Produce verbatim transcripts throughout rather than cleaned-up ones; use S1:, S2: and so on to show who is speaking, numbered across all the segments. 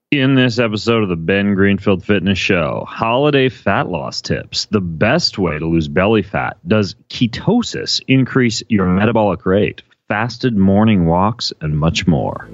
S1: In this episode of the Ben Greenfield Fitness Show, holiday fat loss tips, the best way to lose belly fat. Does ketosis increase your metabolic rate? Fasted morning walks and much more.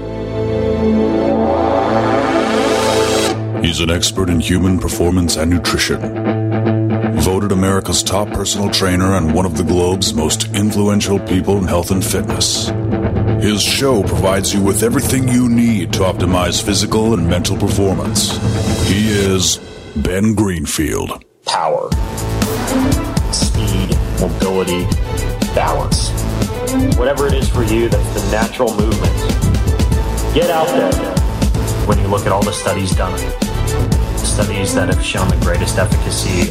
S2: He's an expert in human performance and nutrition. Voted America's top personal trainer and one of the globe's most influential people in health and fitness. His show provides you with everything you need to optimize physical and mental performance. He is Ben Greenfield.
S3: Power, speed, mobility, balance. Whatever it is for you, that's the natural movement. Get out there. When you look at all the studies done, studies that have shown the greatest efficacy.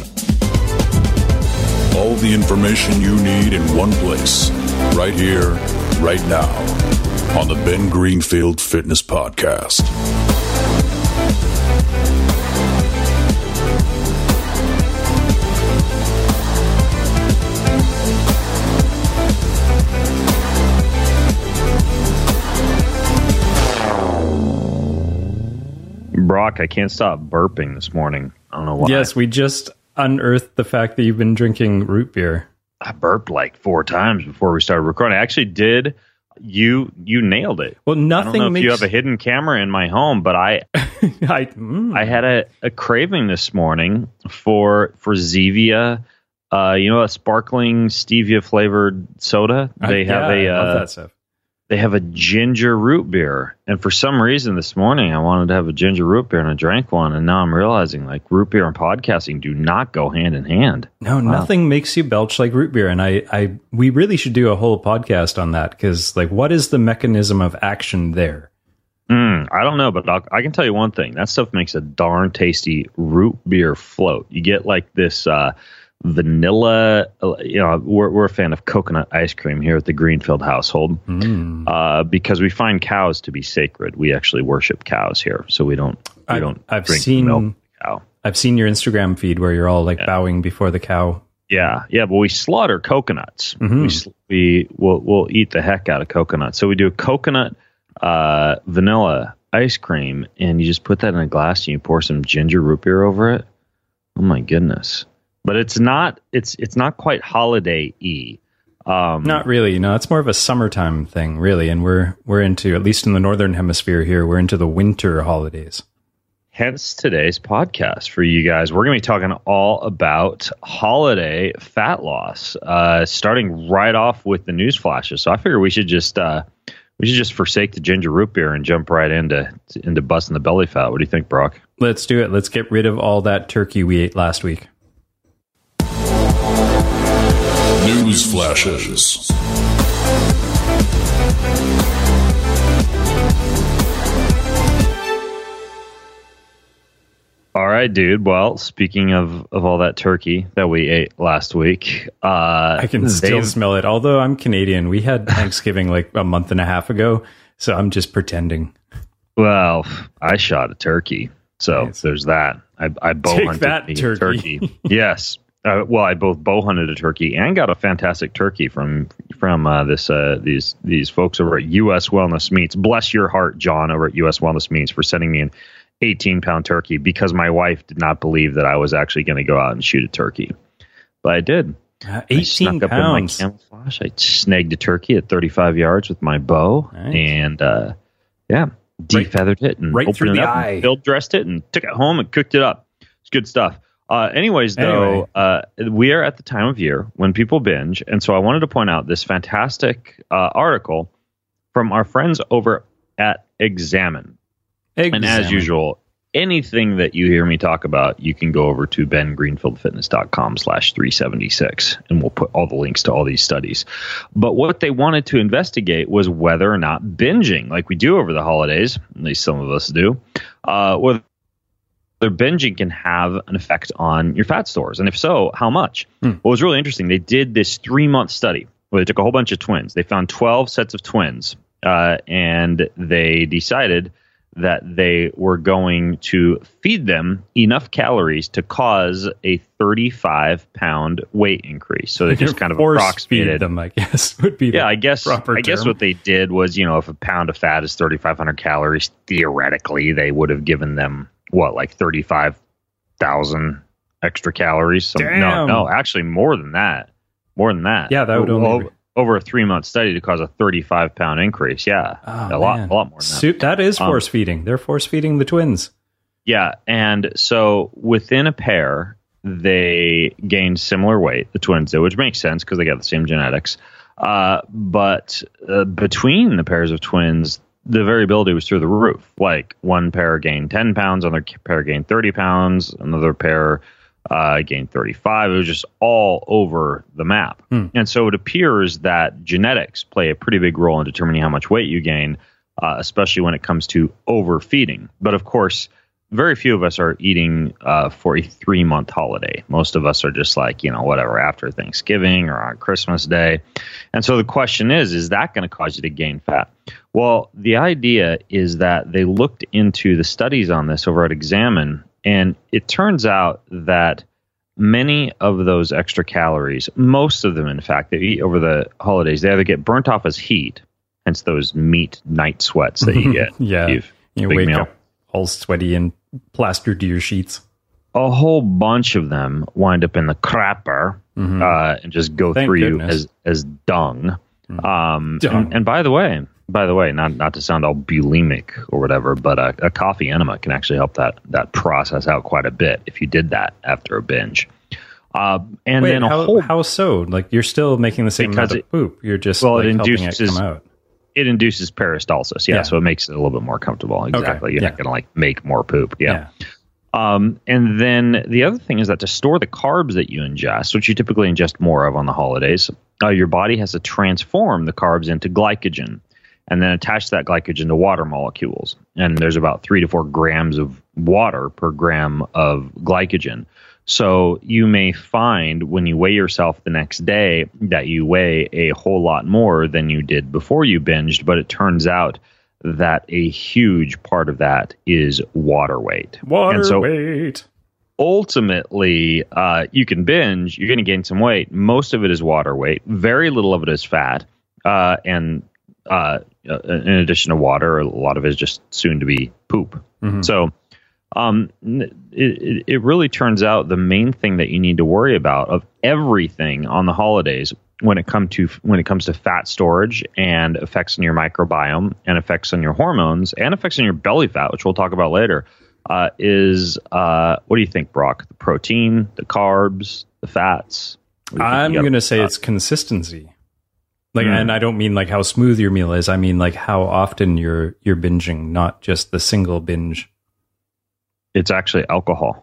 S2: All the information you need in one place, right here, right now, on the Ben Greenfield Fitness Podcast.
S1: Brock, I can't stop burping this morning. I don't know why.
S4: Yes, we just unearthed the fact that you've been drinking root beer.
S1: I burped like four times before we started recording. I actually did. You you nailed it.
S4: Well, nothing
S1: I don't know
S4: makes...
S1: if you have a hidden camera in my home, but I
S4: I, mm.
S1: I had a, a craving this morning for for Zevia. Uh, you know, a sparkling stevia flavored soda. They
S4: I,
S1: have
S4: yeah,
S1: a
S4: I love
S1: uh,
S4: that stuff.
S1: They have a ginger root beer, and for some reason this morning I wanted to have a ginger root beer, and I drank one, and now I'm realizing like root beer and podcasting do not go hand in hand.
S4: No, wow. Nothing makes you belch like root beer, and I, I, we really should do a whole podcast on that because, like, what is the mechanism of action there?
S1: Mm, I don't know, but I'll, I can tell you one thing: that stuff makes a darn tasty root beer float. You get like this. Uh, Vanilla, you know, we're we're a fan of coconut ice cream here at the Greenfield household, mm. uh, because we find cows to be sacred. We actually worship cows here, so we don't we
S4: I,
S1: don't
S4: I've
S1: drink
S4: seen,
S1: milk from the cow.
S4: I've seen your Instagram feed where you're all like yeah. bowing before the cow.
S1: Yeah, yeah, but we slaughter coconuts.
S4: Mm-hmm.
S1: We we will we'll eat the heck out of coconuts. So we do coconut uh, vanilla ice cream, and you just put that in a glass and you pour some ginger root beer over it. Oh my goodness. But it's not it's it's not quite holiday-y. Um,
S4: not really. No, it's more of a summertime thing, really. And we're we're into, at least in the northern hemisphere here, we're into the winter holidays.
S1: Hence today's podcast for you guys. We're going to be talking all about holiday fat loss, uh, starting right off with the news flashes. So I figure we should just uh, we should just forsake the ginger root beer and jump right into into busting the belly fat. What do you think, Brock?
S4: Let's do it. Let's get rid of all that turkey we ate last week.
S2: News flashes.
S1: All right, dude. Well, speaking of, of all that turkey that we ate last week, uh,
S4: I can still smell it. Although I'm Canadian, we had Thanksgiving like a month and a half ago, so I'm just pretending.
S1: Well, I shot a turkey, so
S4: nice.
S1: There's that. I, I bow
S4: Take
S1: hunted
S4: that,
S1: a
S4: turkey.
S1: turkey. Yes. Uh, well, I both bow hunted a turkey and got a fantastic turkey from from uh, this uh, these these folks over at U S Wellness Meats. Bless your heart, John, over at U S Wellness Meats, for sending me an eighteen pound turkey because my wife did not believe that I was actually going to go out and shoot a turkey, but I did.
S4: Uh, eighteen I pounds.
S1: Up in my camouflage. I snagged a turkey at thirty-five yards with my bow,
S4: nice.
S1: and uh, yeah, defeathered it and
S4: right
S1: opened
S4: through
S1: it
S4: the
S1: up,
S4: eye.
S1: and field dressed it, and took it home and cooked it up. It's good stuff. Uh, anyways, though,
S4: anyway.
S1: uh, we are at the time of year when people binge. And so I wanted to point out this fantastic uh, article from our friends over at Examine.
S4: Examine.
S1: And as usual, anything that you hear me talk about, you can go over to ben greenfield fitness dot com slash three seventy-six, and we'll put all the links to all these studies. But what they wanted to investigate was whether or not binging, like we do over the holidays, at least some of us do, uh, whether their binging can have an effect on your fat stores. And if so, how much?
S4: Hmm.
S1: What was really interesting, they did this three-month study where they took a whole bunch of twins. They found twelve sets of twins, uh, and they decided that they were going to feed them enough calories to cause a thirty-five pound weight increase. So they just kind of
S4: Force
S1: approximated
S4: feed them, I guess, would be the
S1: yeah, I guess
S4: proper
S1: I guess
S4: term.
S1: what they did was, you know, if a pound of fat is thirty-five hundred calories, theoretically they would have given them what, like thirty-five thousand extra calories. Some, no,
S4: Damn.
S1: no, actually more than that. More than that.
S4: Yeah, that would only
S1: over,
S4: be-
S1: over a three month study to cause a thirty-five pound increase. Yeah,
S4: Oh,
S1: a lot,
S4: man.
S1: a lot more than that.
S4: So that is
S1: Um,
S4: force feeding. They're force feeding the twins.
S1: Yeah, and so within a pair, they gained similar weight, the twins did, which makes sense because they got the same genetics. Uh, but uh, between the pairs of twins, the variability was through the roof. Like one pair gained ten pounds, another pair gained thirty pounds, another pair uh, gained thirty-five. It was just all over the map.
S4: Hmm.
S1: And so it appears that genetics play a pretty big role in determining how much weight you gain, uh, especially when it comes to overfeeding. But of course, very few of us are eating uh, for a three-month holiday. Most of us are just like, you know, whatever, after Thanksgiving or on Christmas Day. And so the question is, is that going to cause you to gain fat? Well, the idea is that they looked into the studies on this over at Examine, and it turns out that many of those extra calories, most of them, in fact, that you eat over the holidays, they either get burnt off as heat, hence those meat night sweats that you get.
S4: Yeah.
S1: You've-
S4: You
S1: big
S4: wake
S1: meal.
S4: up all sweaty and plastered to your sheets.
S1: A whole bunch of them wind up in the crapper
S4: Mhm.
S1: uh, and just go
S4: Thank
S1: through
S4: goodness.
S1: you as as dung. Um,
S4: Dung.
S1: And, and by the way, by the way, not not to sound all bulimic or whatever, but a, a coffee enema can actually help that that process out quite a bit if you did that after a binge. Uh, and
S4: Wait,
S1: then a
S4: how,
S1: whole
S4: how so? Like you're still making the same
S1: Because
S4: amount of
S1: it-
S4: poop. You're just
S1: well,
S4: like,
S1: it
S4: helping it
S1: induces-
S4: come out.
S1: it induces peristalsis, yeah,
S4: Yeah.
S1: so it makes it a little bit more comfortable. Exactly, you're
S4: yeah.
S1: not going to like make more poop, yeah. Um, and then the other thing is that to store the carbs that you ingest, which you typically ingest more of on the holidays, uh, your body has to transform the carbs into glycogen and then attach that glycogen to water molecules. And there's about three to four grams of water per gram of glycogen. So you may find when you weigh yourself the next day that you weigh a whole lot more than you did before you binged, but it turns out that a huge part of that is water weight.
S4: Water
S1: And so
S4: weight.
S1: ultimately, uh, you can binge, you're going to gain some weight. Most of it is water weight. Very little of it is fat. Uh, and uh, in addition to water, a lot of it is just soon to be poop.
S4: Mhm.
S1: So um, it, it, it really turns out the main thing that you need to worry about of everything on the holidays when it come to when it comes to fat storage and effects on your microbiome and effects on your hormones and effects on your belly fat, which we'll talk about later, uh, is uh, what do you think, Brock? The protein, the carbs, the fats? What do you think
S4: I'm
S1: you got-
S4: going to say
S1: uh,
S4: it's consistency. Like,
S1: Hmm.
S4: and I don't mean like how smooth your meal is. I mean like how often you're you're binging, not just the single binge.
S1: it's actually alcohol.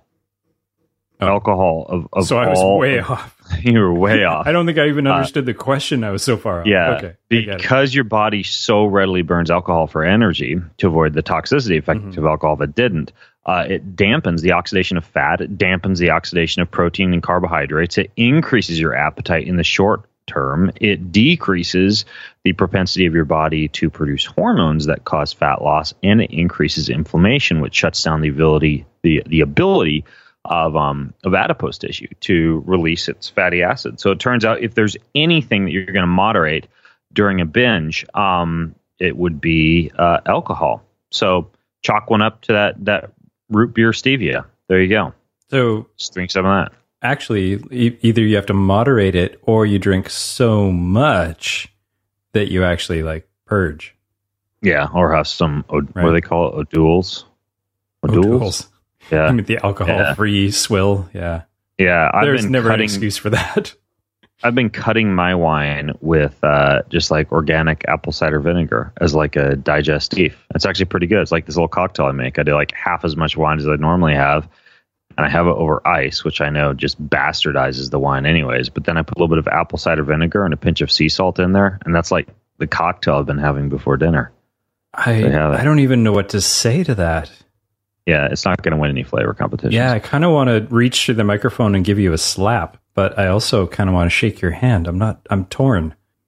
S4: Oh.
S1: Alcohol of, of
S4: So I was
S1: all,
S4: way off.
S1: You were way off.
S4: I don't think I even understood the question. I was so far off.
S1: Yeah,
S4: Okay. I get it.
S1: because your body so readily burns alcohol for energy to avoid the toxicity effect
S4: Mhm.
S1: of alcohol that didn't. Uh, it dampens the oxidation of fat. It dampens the oxidation of protein and carbohydrates. It increases your appetite in the short term. It decreases the propensity of your body to produce hormones that cause fat loss, and it increases inflammation, which shuts down the ability the the ability of um of adipose tissue to release its fatty acid. So it turns out if there's anything that you're going to moderate during a binge, um, it would be uh, alcohol. So chalk one up to that that root beer stevia. There you go.
S4: So
S1: Just drink some of that.
S4: actually, e- either you have to moderate it or you drink so much that you actually like purge.
S1: Yeah, or have some o- what
S4: Right.
S1: do they call it? Odules.
S4: O'Doul's.
S1: Yeah,
S4: I mean, the alcohol-free swill. Yeah.
S1: yeah. I've
S4: There's
S1: been
S4: never an
S1: cutting.
S4: excuse for that.
S1: I've been cutting my wine with uh, just like organic apple cider vinegar as like a digestif. It's actually pretty good. It's like this little cocktail I make. I do like half as much wine as I normally have, and I have it over ice, which I know just bastardizes the wine anyways. But then I put a little bit of apple cider vinegar and a pinch of sea salt in there, and that's like the cocktail I've been having before dinner.
S4: I
S1: have it.
S4: I don't even know what to say to that.
S1: Yeah, it's not going to win any flavor competitions.
S4: Yeah, I kind of want to reach to the microphone and give you a slap, but I also kind of want to shake your hand. I'm not. I'm torn.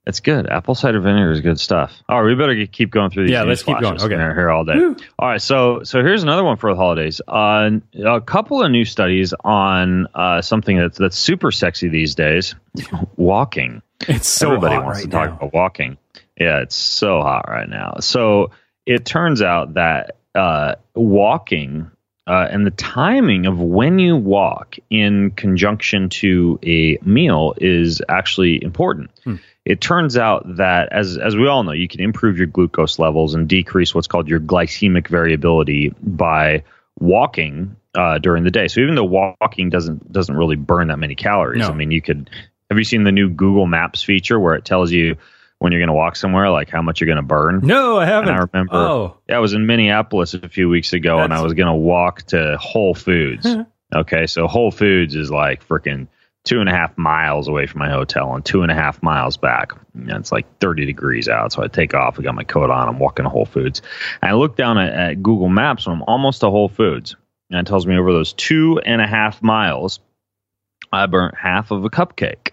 S1: It's good. Apple cider vinegar is good stuff. All right, we better get, keep going through these.
S4: Yeah, let's keep going. Okay,
S1: we're here all day. Woo. All right, so so here's another one for the holidays. Uh, a couple of new studies on uh, something that's that's super sexy these days: walking.
S4: It's so
S1: Everybody
S4: hot
S1: wants
S4: right
S1: to talk
S4: now.
S1: about walking. Yeah, it's so hot right now. So it turns out that uh, walking. Uh, and the timing of when you walk in conjunction to a meal is actually important. Hmm. It turns out that, as as we all know, you can improve your glucose levels and decrease what's called your glycemic variability by walking uh, during the day. So even though walking doesn't doesn't really burn that many calories,
S4: no.
S1: I mean, you could. Have you seen the new Google Maps feature where it tells you when you're going to walk somewhere, like how much you're going to burn?
S4: No, I haven't.
S1: And I remember,
S4: oh.
S1: yeah, I was in Minneapolis a few weeks ago, That's... and I was going to walk to Whole Foods. Okay, so Whole Foods is like freaking two and a half miles away from my hotel and two and a half miles back. And it's like thirty degrees out, so I take off, I got my coat on, I'm walking to Whole Foods. And I look down at, at Google Maps, and I'm almost to Whole Foods. And it tells me over those two and a half miles, I burnt half of a cupcake.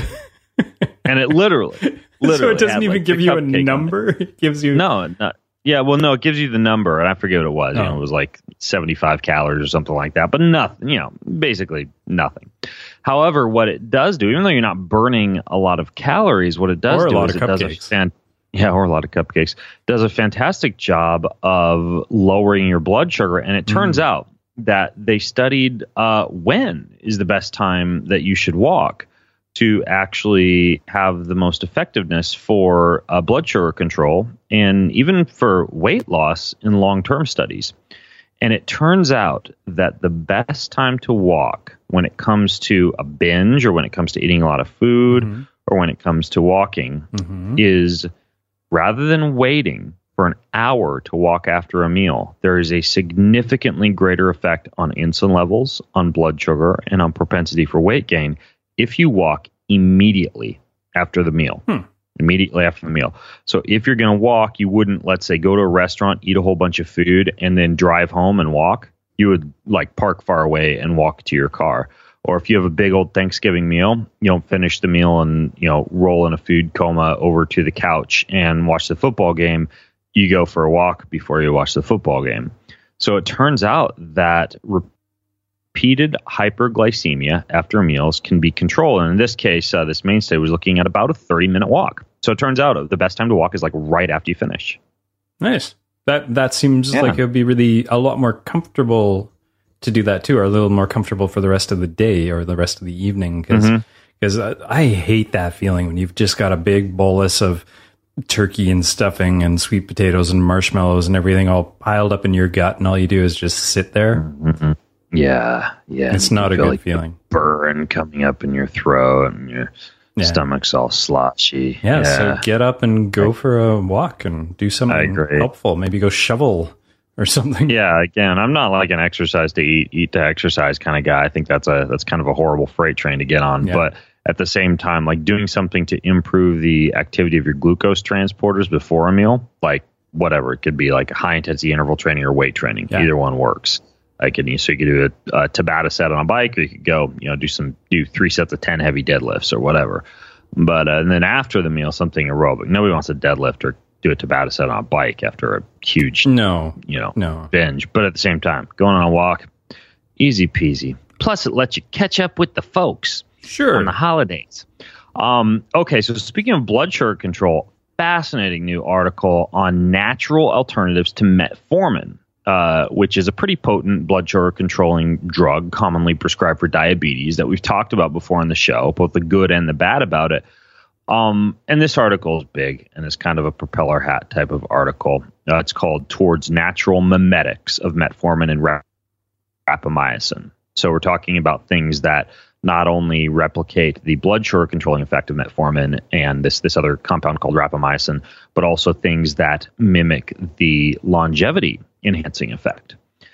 S1: And it literally... Literally
S4: so it doesn't
S1: had,
S4: even
S1: like,
S4: give you a number? It gives you...
S1: No, not, yeah, well, no, it gives you the number, and I forget what it was. Oh. You know, it was like seventy-five calories or something like that, but nothing, you know, basically nothing. However, what it does do, even though you're not burning a lot of calories, what it does
S4: or a
S1: do
S4: lot
S1: is
S4: of
S1: it
S4: cupcakes.
S1: does a fan, yeah, or a lot of cupcakes, does a fantastic job of lowering your blood sugar, and it turns mm. out that they studied uh, when is the best time that you should walk to actually have the most effectiveness for uh, blood sugar control and even for weight loss in long-term studies. And it turns out that the best time to walk when it comes to a binge or when it comes to eating a lot of food mm-hmm. or when it comes to walking mm-hmm. is rather than waiting for an hour to walk after a meal, there is a significantly greater effect on insulin levels, on blood sugar, and on propensity for weight gain if you walk immediately after the meal, hmm. immediately after the meal. So if you're going to walk, you wouldn't, let's say, go to a restaurant, eat a whole bunch of food, and then drive home and walk. You would like park far away and walk to your car. Or if you have a big old Thanksgiving meal, you don't finish the meal and, you know, roll in a food coma over to the couch and watch the football game. You go for a walk before you watch the football game. So it turns out that repeated hyperglycemia after meals can be controlled. And in this case, uh, this mainstay was looking at about a thirty minute walk. So it turns out the best time to walk is like right after you finish.
S4: Nice. That that seems yeah. like it would be really a lot more comfortable to do that too, or a little more comfortable for the rest of the day or the rest of the evening. Because mm-hmm. I, I hate that feeling when you've just got a big bolus of turkey and stuffing and sweet potatoes and marshmallows and everything all piled up in your gut, and all you do is just sit there.
S1: Mm-hmm. Yeah, yeah.
S4: It's not a good like feeling.
S1: Burn coming up in your throat and your yeah. stomach's all sloshy.
S4: Yeah,
S1: yeah,
S4: so get up and go I, for a walk and do something helpful. Maybe go shovel or something.
S1: Yeah, again, I'm not like an exercise to eat, eat to exercise kind of guy. I think that's a that's kind of a horrible freight train to get on. Yeah. But at the same time, like doing something to improve the activity of your glucose transporters before a meal, like whatever, it could be like high intensity interval training or weight training. Yeah. Either one works. Like, and so you could do a, a Tabata set on a bike, or you could go, you know, do some do three sets of ten heavy deadlifts or whatever. But uh, and then after the meal, something aerobic. Nobody wants to deadlift or do a Tabata set on a bike after a huge,
S4: no,
S1: you know,
S4: no.
S1: binge. But at the same time, going on a walk, easy peasy. Plus, it lets you catch up with the folks.
S4: Sure.
S1: On the holidays. Um, okay, so speaking of blood sugar control, fascinating new article on natural alternatives to metformin. Uh, which is a pretty potent blood sugar controlling drug commonly prescribed for diabetes that we've talked about before on the show, both the good and the bad about it. Um, and this article is big and is kind of a propeller hat type of article. Uh, it's called Towards Natural Mimetics of Metformin and Rapamycin. So we're talking about things that not only replicate the blood sugar controlling effect of metformin and this this other compound called rapamycin, but also things that mimic the longevity enhancing effect.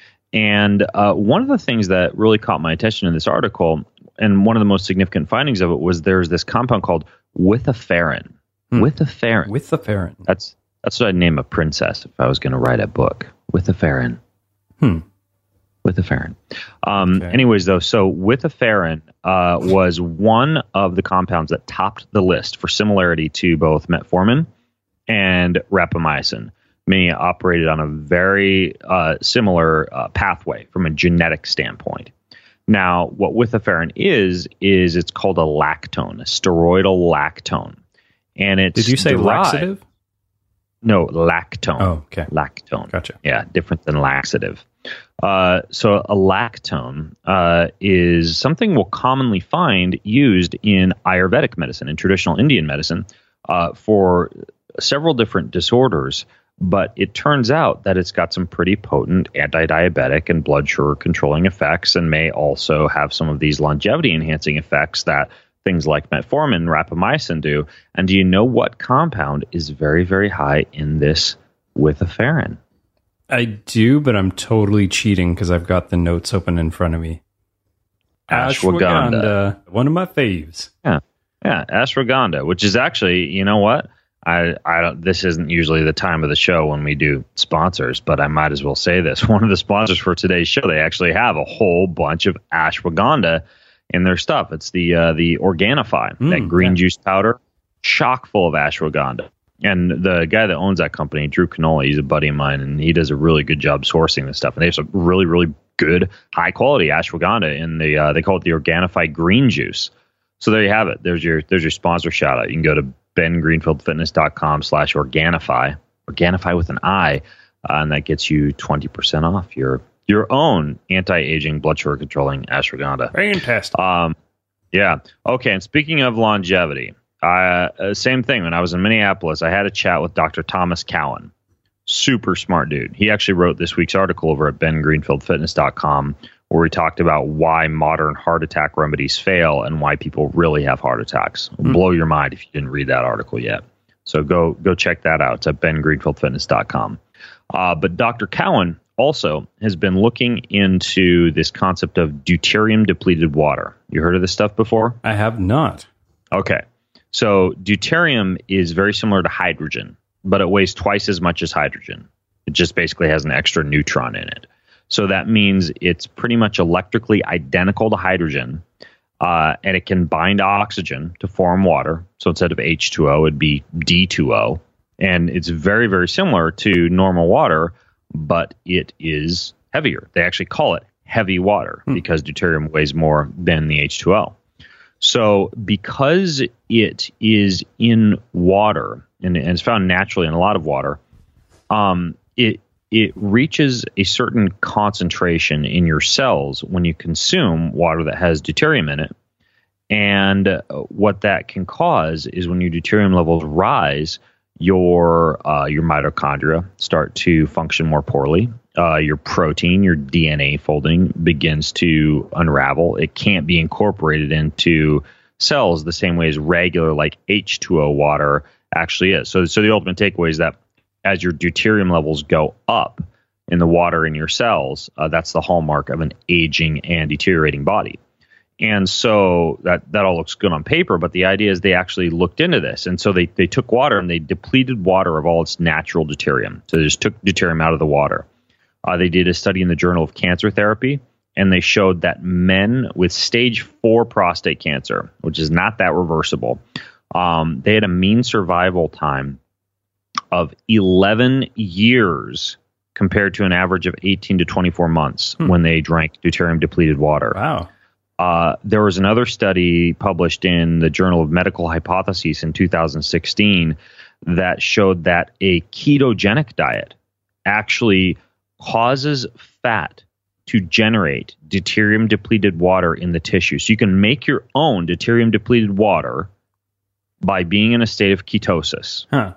S1: And uh, one of the things that really caught my attention in this article, and one of the most significant findings of it, was there's this compound called withaferin. Hmm. Withaferin.
S4: Withaferin.
S1: That's that's what I'd name a princess if I was going to write a book. Withaferin.
S4: Hmm.
S1: Withaferin. Um,
S4: Okay.
S1: Anyways, though, so Withaferin uh, was one of the compounds that topped the list for similarity to both metformin and rapamycin, meaning it operated on a very uh, similar uh, pathway from a genetic standpoint. Now, what Withaferin is, is it's called a lactone, a steroidal lactone. And it's
S4: Did you say
S1: derived-
S4: laxative?
S1: No, lactone.
S4: Oh, okay.
S1: Lactone.
S4: Gotcha.
S1: Yeah, different than laxative. Uh, so a lactone uh, is something we'll commonly find used in Ayurvedic medicine, in traditional Indian medicine, uh, for several different disorders. But it turns out that it's got some pretty potent anti-diabetic and blood sugar controlling effects, and may also have some of these longevity enhancing effects that things like metformin and rapamycin do. And do you know what compound is very, very high in this Withaferin?
S4: I do, but I'm totally cheating because I've got the notes open in front of me.
S1: Ashwagandha.
S4: One of my faves.
S1: Yeah, yeah, ashwagandha, which is actually, you know what? I, I don't. This isn't usually the time of the show when we do sponsors, but I might as well say this. One of the sponsors for today's show, they actually have a whole bunch of ashwagandha in their stuff. It's the uh, the Organifi,
S4: Mm,
S1: that green
S4: yeah.
S1: juice powder, chock full of ashwagandha. And the guy that owns that company, Drew Canola, he's a buddy of mine, and he does a really good job sourcing this stuff. And they have some really, really good, high quality ashwagandha in the uh, they call it the Organifi green juice. So there you have it. There's your there's your sponsor shout out. You can go to ben greenfield fitness dot com slash Organifi, Organifi with an I, uh, and that gets you twenty percent off your your own anti-aging blood sugar controlling ashwagandha.
S4: Fantastic.
S1: Um, yeah. Okay. And speaking of longevity, uh, uh, same thing. When I was in Minneapolis, I had a chat with Doctor Thomas Cowan. Super smart dude. He actually wrote this week's article over at ben greenfield fitness dot com, where we talked about why modern heart attack remedies fail and why people really have heart attacks. It'll blow your mind if you didn't read that article yet. So go go check that out. It's at ben greenfield fitness dot com. Uh, but Doctor Cowan also has been looking into this concept of deuterium depleted water. You heard of this stuff before?
S4: I have not.
S1: Okay. So deuterium is very similar to hydrogen, but it weighs twice as much as hydrogen. It just basically has an extra neutron in it. So that means it's pretty much electrically identical to hydrogen, uh, and it can bind oxygen to form water. So instead of H two O, it'd be D two O. And it's very, very similar to normal water, but it is heavier. They actually call it heavy water hmm. because deuterium weighs more than the H two O. So because it is in water, and, and it's found naturally in a lot of water, um, it it reaches a certain concentration in your cells when you consume water that has deuterium in it. And uh, what that can cause is when your deuterium levels rise, your uh, your mitochondria start to function more poorly. Uh, your protein, your D N A folding begins to unravel. It can't be incorporated into cells the same way as regular like H two O water actually is. So, so the ultimate takeaway is that as your deuterium levels go up in the water in your cells, uh, that's the hallmark of an aging and deteriorating body. And so that, that all looks good on paper, but the idea is they actually looked into this. And so they, they took water and they depleted water of all its natural deuterium. So they just took deuterium out of the water. Uh, they did a study in the Journal of Cancer Therapy, and they showed that men with stage four prostate cancer, which is not that reversible, um, they had a mean survival time of eleven years compared to an average of eighteen to twenty-four months hmm. when they drank deuterium depleted water.
S4: Wow.
S1: Uh, there was another study published in the Journal of Medical Hypotheses in two thousand sixteen that showed that a ketogenic diet actually causes fat to generate deuterium depleted water in the tissue. So you can make your own deuterium depleted water by being in a state of ketosis.
S4: Huh.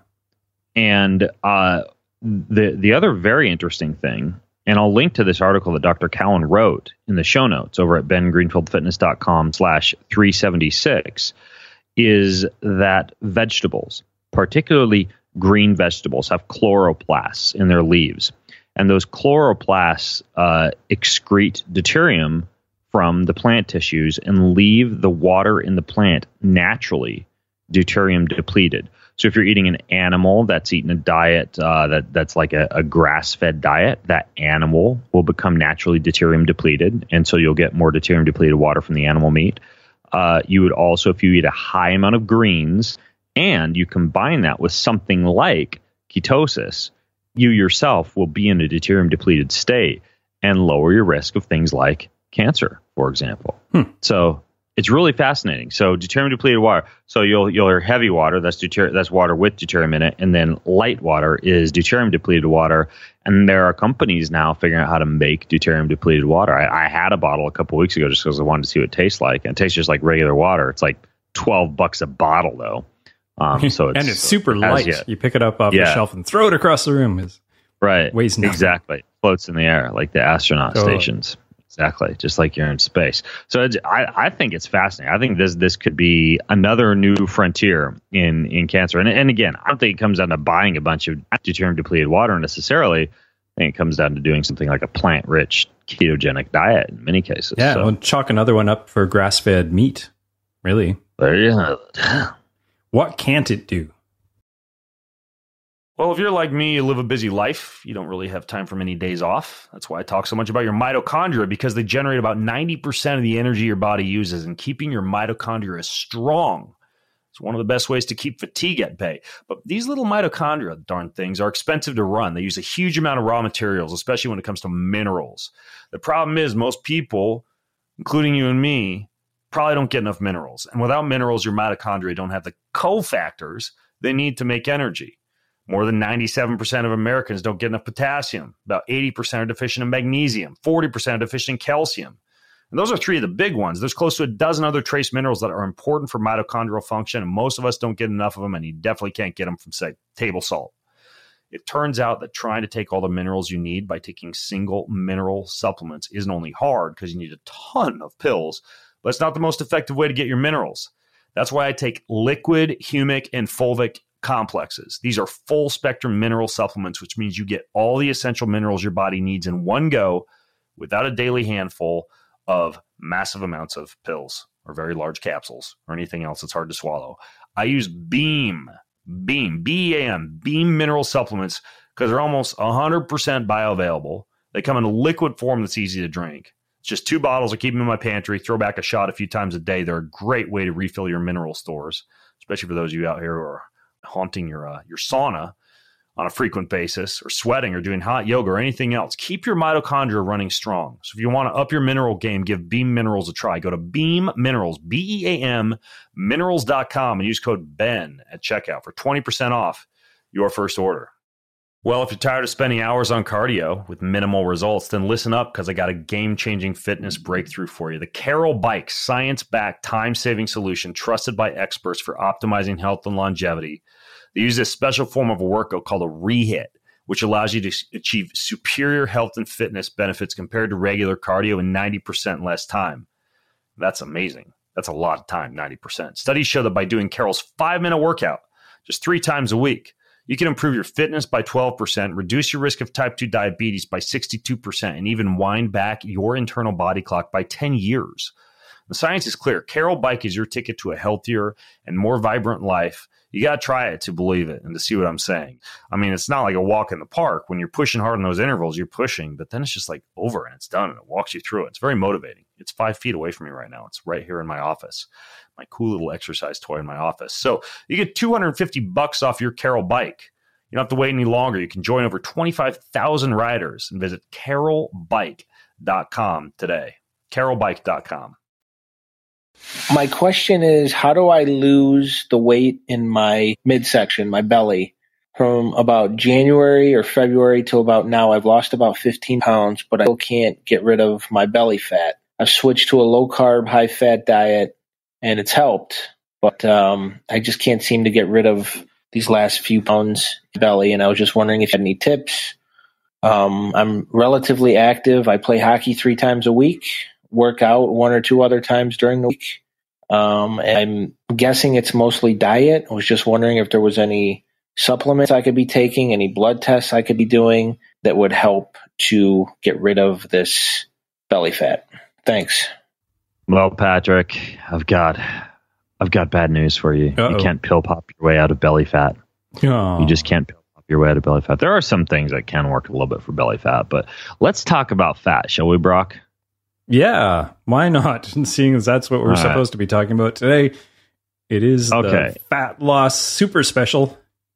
S1: And uh, the the other very interesting thing, and I'll link to this article that Doctor Cowan wrote in the show notes over at ben greenfield fitness dot com slash three seventy-six, is that vegetables, particularly green vegetables, have chloroplasts in their leaves. And those chloroplasts uh, excrete deuterium from the plant tissues and leave the water in the plant naturally deuterium depleted. So if you're eating an animal that's eating a diet uh, that that's like a, a grass-fed diet, that animal will become naturally deuterium depleted, and so you'll get more deuterium depleted water from the animal meat. Uh, you would also, if you eat a high amount of greens and you combine that with something like ketosis, you yourself will be in a deuterium depleted state and lower your risk of things like cancer, for example. Hmm. So it's really fascinating. So deuterium depleted water. So you'll you'll hear heavy water. That's deuter- That's water with deuterium in it, and then light water is deuterium depleted water. And there are companies now figuring out how to make deuterium depleted water. I, I had a bottle a couple weeks ago just because I wanted to see what it tastes like, and it tastes just like regular water. It's like twelve bucks a bottle though. Um, so it's,
S4: and it's super
S1: it
S4: light.
S1: Yet.
S4: You pick it up off
S1: yeah.
S4: the shelf and throw it across the room. It's,
S1: right.
S4: Weighs nothing.
S1: Exactly. Floats in the air like the astronaut
S4: totally.
S1: stations. Exactly, just like you're in space. So it's, I, I think it's fascinating. I think this this could be another new frontier in, in cancer. And and again, I don't think it comes down to buying a bunch of deuterium depleted water necessarily. I think it comes down to doing something like a plant rich ketogenic diet in many cases.
S4: Yeah,
S1: so.
S4: We'll chalk another one up for grass fed meat. Really,
S1: There you have it.
S4: What can't it do?
S5: Well, if you're like me, you live a busy life. You don't really have time for many days off. That's why I talk so much about your mitochondria, because they generate about ninety percent of the energy your body uses, and keeping your mitochondria strong is one of the best ways to keep fatigue at bay. But these little mitochondria, darn things, are expensive to run. They use a huge amount of raw materials, especially when it comes to minerals. The problem is most people, including you and me, probably don't get enough minerals. And without minerals, your mitochondria don't have the cofactors they need to make energy. More than ninety-seven percent of Americans don't get enough potassium. About eighty percent are deficient in magnesium. forty percent are deficient in calcium. And those are three of the big ones. There's close to a dozen other trace minerals that are important for mitochondrial function, and most of us don't get enough of them, and you definitely can't get them from, say, table salt. It turns out that trying to take all the minerals you need by taking single mineral supplements isn't only hard because you need a ton of pills, but it's not the most effective way to get your minerals. That's why I take liquid, humic, and fulvic complexes. These are full spectrum mineral supplements, which means you get all the essential minerals your body needs in one go without a daily handful of massive amounts of pills or very large capsules or anything else that's hard to swallow. I use Beam, Beam, B E A M, Beam mineral supplements because they're almost one hundred percent bioavailable. They come in a liquid form that's easy to drink. It's just two bottles. I keep them in my pantry, throw back a shot a few times a day. They're a great way to refill your mineral stores, especially for those of you out here who are haunting your uh, your sauna on a frequent basis, or sweating, or doing hot yoga, or anything else. Keep your mitochondria running strong. So if you want to up your mineral game, give Beam Minerals a try. Go to Beam Minerals, B E A M, minerals dot com, and use code BEN at checkout for twenty percent off your first order. Well, if you're tired of spending hours on cardio with minimal results, then listen up, because I got a game-changing fitness breakthrough for you. The Carol Bike, science-backed, time-saving solution trusted by experts for optimizing health and longevity. They use this special form of a workout called a rehit, which allows you to achieve superior health and fitness benefits compared to regular cardio in ninety percent less time. That's amazing. That's a lot of time, ninety percent. Studies show that by doing Carol's five-minute workout just three times a week, you can improve your fitness by twelve percent, reduce your risk of type two diabetes by sixty-two percent, and even wind back your internal body clock by ten years. The science is clear. Carol Bike is your ticket to a healthier and more vibrant life. You got to try it to believe it and to see what I'm saying. I mean, it's not like a walk in the park. When you're pushing hard in those intervals, you're pushing, but then it's just like over and it's done and it walks you through it. It's very motivating. It's five feet away from me right now. It's right here in my office, my cool little exercise toy in my office. So you get two hundred fifty bucks off your Carol Bike. You don't have to wait any longer. You can join over twenty-five thousand riders and visit carol bike dot com today. carol bike dot com.
S6: My question is, how do I lose the weight in my midsection, my belly? From about January or February till about now, I've lost about fifteen pounds, but I still can't get rid of my belly fat. I've switched to a low-carb, high-fat diet, and it's helped, but um, I just can't seem to get rid of these last few pounds in belly, and I was just wondering if you had any tips. Um, I'm relatively active. I play hockey three times a week, work out one or two other times during the week. Um, and I'm guessing it's mostly diet. I was just wondering if there was any supplements I could be taking, any blood tests I could be doing that would help to get rid of this belly fat. Thanks.
S1: Well, Patrick, I've got I've got bad news for you.
S4: Uh-oh.
S1: You can't pill pop your way out of belly fat.
S4: Oh.
S1: You just can't pill pop your way out of belly fat. There are some things that can work a little bit for belly fat, but let's talk about fat, shall we, Brock?
S4: Yeah, why not? Seeing as that's what we're
S1: All
S4: supposed
S1: right.
S4: to be talking about today. It is
S1: Okay.
S4: the fat loss super special.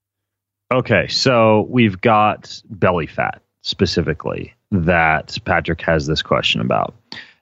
S1: Okay, so we've got belly fat specifically that Patrick has this question about.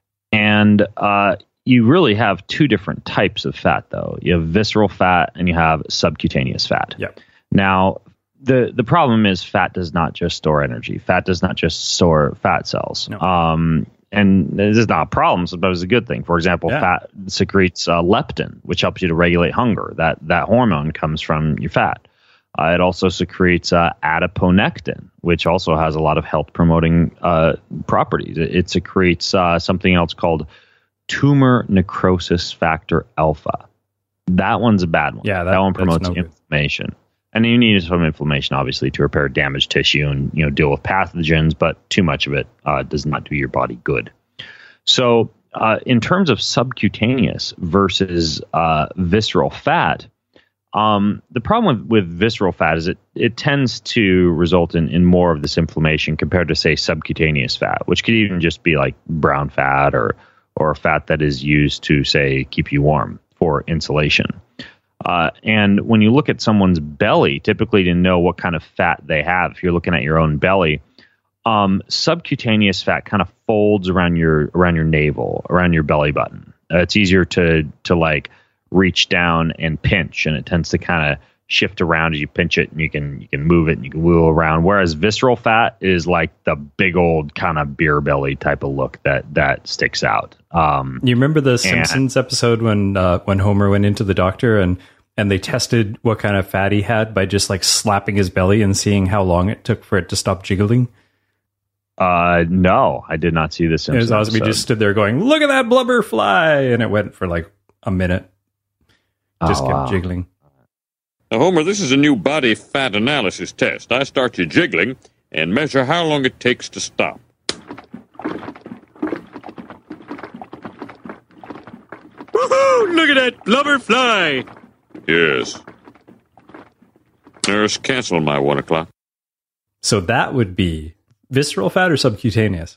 S1: And uh, you really have two different types of fat, though. You have visceral fat and you have subcutaneous fat.
S4: Yep.
S1: Now, the, the problem is fat does not just store energy. Fat does not just store fat cells.
S4: No.
S1: Um, and this is not a problem, but it's a good thing. For example,
S4: Yeah.
S1: fat secretes uh, leptin, which helps you to regulate hunger. That that hormone comes from your fat. Uh, it also secretes uh, adiponectin, which also has a lot of health-promoting uh, properties. It, it secretes uh, something else called tumor necrosis factor alpha. That one's a bad one.
S4: Yeah, that-
S1: that one
S4: that's
S1: promotes
S4: no good.
S1: inflammation. And you need some inflammation, obviously, to repair damaged tissue and you know deal with pathogens, but too much of it uh, does not do your body good. So uh, in terms of subcutaneous versus uh, visceral fat, um, the problem with, with visceral fat is it, it tends to result in, in more of this inflammation compared to, say, subcutaneous fat, which could even just be like brown fat or, or fat that is used to, say, keep you warm for insulation. Uh, and when you look at someone's belly, typically to know what kind of fat they have, if you're looking at your own belly, um, subcutaneous fat kind of folds around your around your navel, around your belly button. Uh, it's easier to to like reach down and pinch, and it tends to kind of shift around as you pinch it, and you can you can move it and you can wheel around. Whereas visceral fat is like the big old kind of beer belly type of look that that sticks out. Um,
S4: You remember the Simpsons episode when uh, when Homer went into the doctor and and they tested what kind of fat he had by just like slapping his belly and seeing how long it took for it to stop jiggling?
S1: uh, no, I did not see this.
S4: It was awesome. He just stood there going, "Look at that blubber fly," and it went for like a minute. Just
S1: Oh,
S4: kept
S1: wow.
S4: jiggling.
S7: Now, Homer, this is a new body fat analysis test. I start you jiggling and measure how long it takes to stop. Woohoo! Look at that blubber fly! Yes. Nurse, cancel my one o'clock.
S4: So that would be visceral fat or subcutaneous?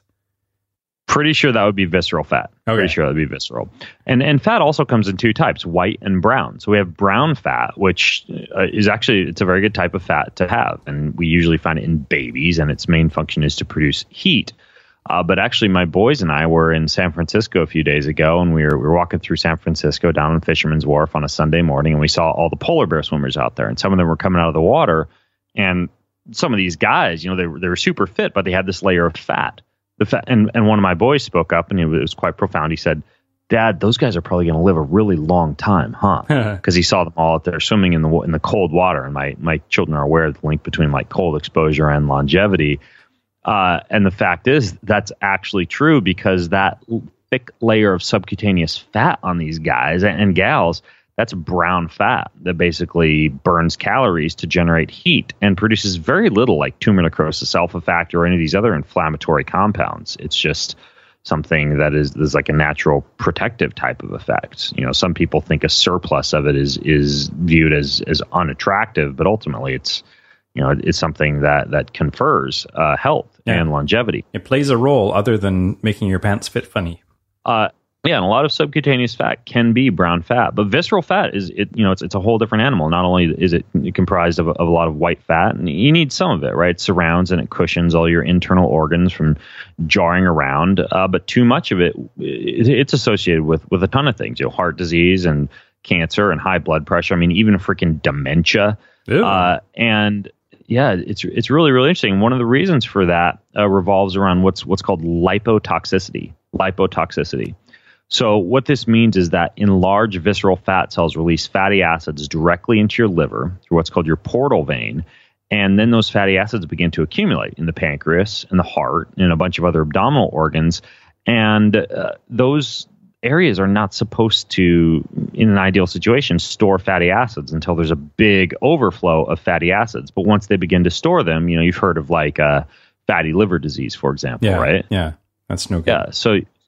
S1: Pretty sure that would be visceral fat.
S4: Okay.
S1: Pretty sure that would be visceral. And and fat also comes in two types, white and brown. So we have brown fat, which uh, is actually, it's a very good type of fat to have. And we usually find it in babies, and its main function is to produce heat. Uh, but actually, my boys and I were in San Francisco a few days ago, and we were, we were walking through San Francisco down on Fisherman's Wharf on a Sunday morning, and we saw all the polar bear swimmers out there. And some of them were coming out of the water, and some of these guys, you know, they were, they were super fit, but they had this layer of fat. The fat, and, and one of my boys spoke up, and it was quite profound. He said, "Dad, those guys are probably going to live a really long time, huh?" Because he saw them all out there swimming in the in the cold water. And my my children are aware of the link between like cold exposure and longevity. Uh, and the fact is, that's actually true, because that thick layer of subcutaneous fat on these guys and, and gals, that's brown fat that basically burns calories to generate heat and produces very little like tumor necrosis alpha factor or any of these other inflammatory compounds. It's just something that is, is like a natural protective type of effect. You know, some people think a surplus of it is is viewed as as unattractive, but ultimately it's, you know, it's something that that confers uh, health
S4: Yeah.
S1: and longevity.
S4: It plays a role other than making your pants fit funny.
S1: Uh, yeah, and a lot of subcutaneous fat can be brown fat, but visceral fat is, it. You know, it's it's a whole different animal. Not only is it comprised of, of a lot of white fat, and you need some of it, right? It surrounds and it cushions all your internal organs from jarring around, uh, but too much of it, it, it's associated with with a ton of things. You know, heart disease and cancer and high blood pressure. I mean, even freaking dementia.
S4: Ew.
S1: Uh, and yeah, it's it's really, really interesting. One of the reasons for that uh, revolves around what's what's called lipotoxicity. Lipotoxicity. So what this means is that enlarged visceral fat cells release fatty acids directly into your liver through what's called your portal vein. And then those fatty acids begin to accumulate in the pancreas and the heart and a bunch of other abdominal organs. And uh, those areas are not supposed to, in an ideal situation, store fatty acids until there's a big overflow of fatty acids. But once they begin to store them, you know, you've heard of like uh, fatty liver disease, for example,
S4: Yeah,
S1: right?
S4: yeah, that's no good.
S1: Yeah. So,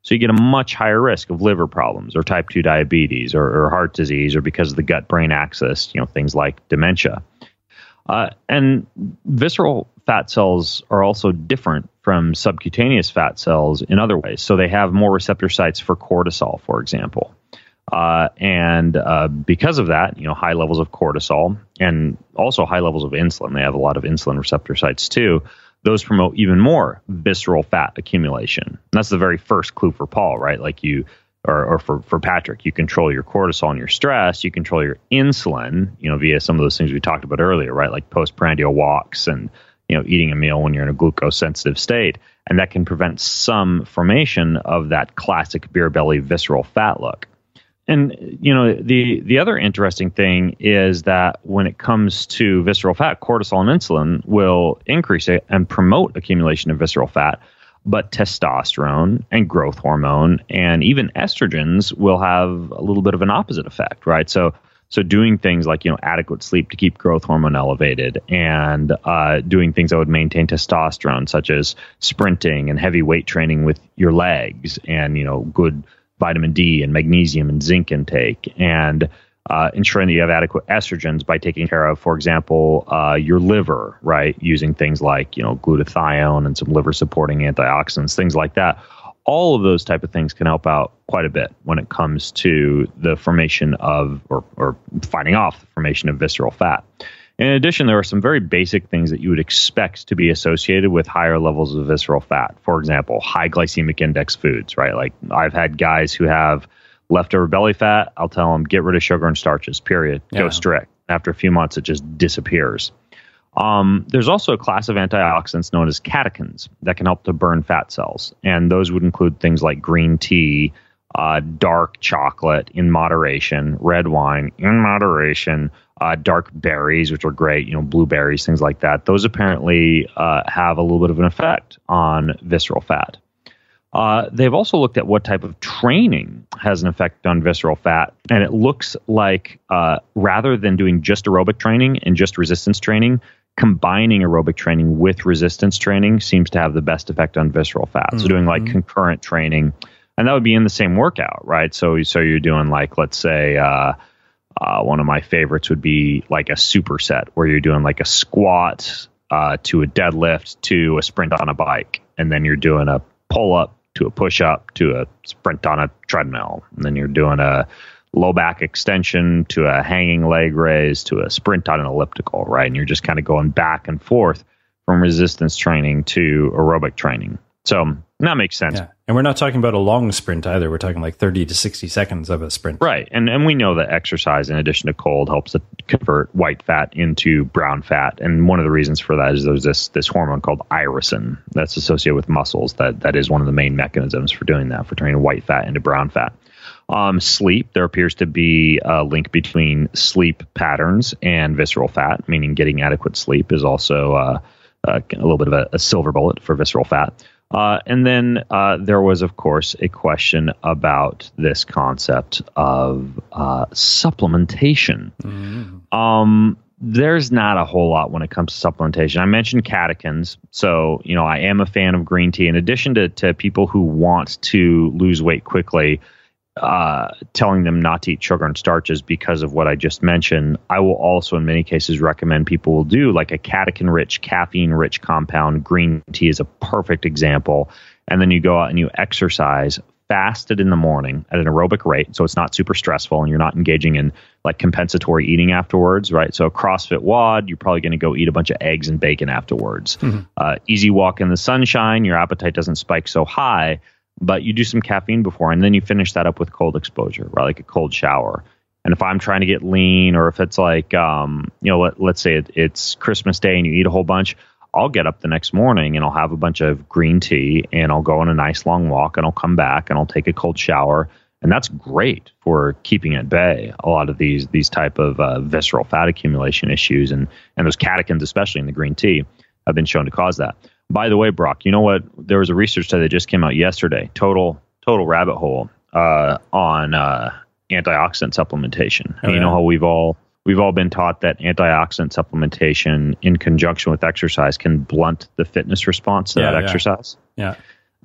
S1: So you get a much higher risk of liver problems or type two diabetes or, or heart disease, or because of the gut-brain axis, you know, things like dementia. Uh, and visceral fat cells are also different from subcutaneous fat cells in other ways. So they have more receptor sites for cortisol, for example. Uh, and uh, because of that, you know, high levels of cortisol and also high levels of insulin. They have a lot of insulin receptor sites too. Those promote even more visceral fat accumulation. And that's the very first clue for Paul, right? Like you, or, or for, for Patrick, you control your cortisol and your stress. You control your insulin, you know, via some of those things we talked about earlier, right? Like postprandial walks and, you know, eating a meal when you're in a glucose sensitive state. And that can prevent some formation of that classic beer belly visceral fat look. And, you know, the, the other interesting thing is that when it comes to visceral fat, cortisol and insulin will increase it and promote accumulation of visceral fat. But testosterone and growth hormone and even estrogens will have a little bit of an opposite effect, right? So, so doing things like, you know, adequate sleep to keep growth hormone elevated and uh, doing things that would maintain testosterone, such as sprinting and heavy weight training with your legs and, you know, good vitamin D and magnesium and zinc intake, and uh, ensuring that you have adequate estrogens by taking care of, for example, uh, your liver, right? Using things like, you know, glutathione and some liver supporting antioxidants, things like that. All of those type of things can help out quite a bit when it comes to the formation of, or, or fighting off the formation of visceral fat. In addition, there are some very basic things that you would expect to be associated with higher levels of visceral fat. For example, high glycemic index foods, right? Like I've had guys who have leftover belly fat. I'll tell them, get rid of sugar and starches, period. Yeah. Go strict. After a few months, it just disappears. Um, there's also a class of antioxidants known as catechins that can help to burn fat cells. And those would include things like green tea, uh, dark chocolate in moderation, red wine in moderation, uh, dark berries, which are great, you know, blueberries, things like that. Those apparently uh, have a little bit of an effect on visceral fat. Uh, they've also looked at what type of training has an effect on visceral fat. And it looks like uh, rather than doing just aerobic training and just resistance training, combining aerobic training with resistance training seems to have the best effect on visceral fat. Mm-hmm. So doing like concurrent training, and that would be in the same workout, right? So, so you're doing like, let's say, uh, uh, one of my favorites would be like a superset where you're doing like a squat uh, to a deadlift to a sprint on a bike. And then you're doing a pull up to a push up to a sprint on a treadmill. And then you're doing a low back extension to a hanging leg raise to a sprint on an elliptical, right? And you're just kind of going back and forth from resistance training to aerobic training. So that makes sense.
S4: Yeah. And we're not talking about a long sprint either. We're talking like thirty to sixty seconds of a sprint.
S1: Right. And and we know that exercise, in addition to cold, helps to convert white fat into brown fat. And one of the reasons for that is there's this this hormone called irisin that's associated with muscles. That that is one of the main mechanisms for doing that, for turning white fat into brown fat. Um, sleep, there appears to be a link between sleep patterns and visceral fat, meaning getting adequate sleep is also uh, uh, a little bit of a, a silver bullet for visceral fat. Uh, and then uh, there was, of course, a question about this concept of uh, supplementation. Mm-hmm. Um, there's not a whole lot when it comes to supplementation. I mentioned catechins. So, you know, I am a fan of green tea. In addition to, to people who want to lose weight quickly, uh, telling them not to eat sugar and starches because of what I just mentioned, I will also in many cases recommend people will do like a catechin-rich, caffeine-rich compound. Green tea is a perfect example. And then you go out and you exercise fasted in the morning at an aerobic rate. So it's not super stressful and you're not engaging in like compensatory eating afterwards, right? So a CrossFit W O D, you're probably going to go eat a bunch of eggs and bacon afterwards. Mm-hmm. Uh, easy walk in the sunshine, your appetite doesn't spike so high, but you do some caffeine before, and then you finish that up with cold exposure, right? Like a cold shower. And if I'm trying to get lean, or if it's like, um, you know, let, let's say it, it's Christmas Day and you eat a whole bunch, I'll get up the next morning and I'll have a bunch of green tea and I'll go on a nice long walk and I'll come back and I'll take a cold shower. And that's great for keeping at bay a lot of these these type of uh, visceral fat accumulation issues. And, and those catechins, especially in the green tea, have been shown to cause that. By the way, Brock, you know what? There was a research study that just came out yesterday, total total rabbit hole, uh, on uh, antioxidant supplementation. Oh, and you yeah. know how we've all we've all been taught that antioxidant supplementation in conjunction with exercise can blunt the fitness response to
S4: yeah,
S1: that
S4: yeah.
S1: exercise.
S4: Yeah.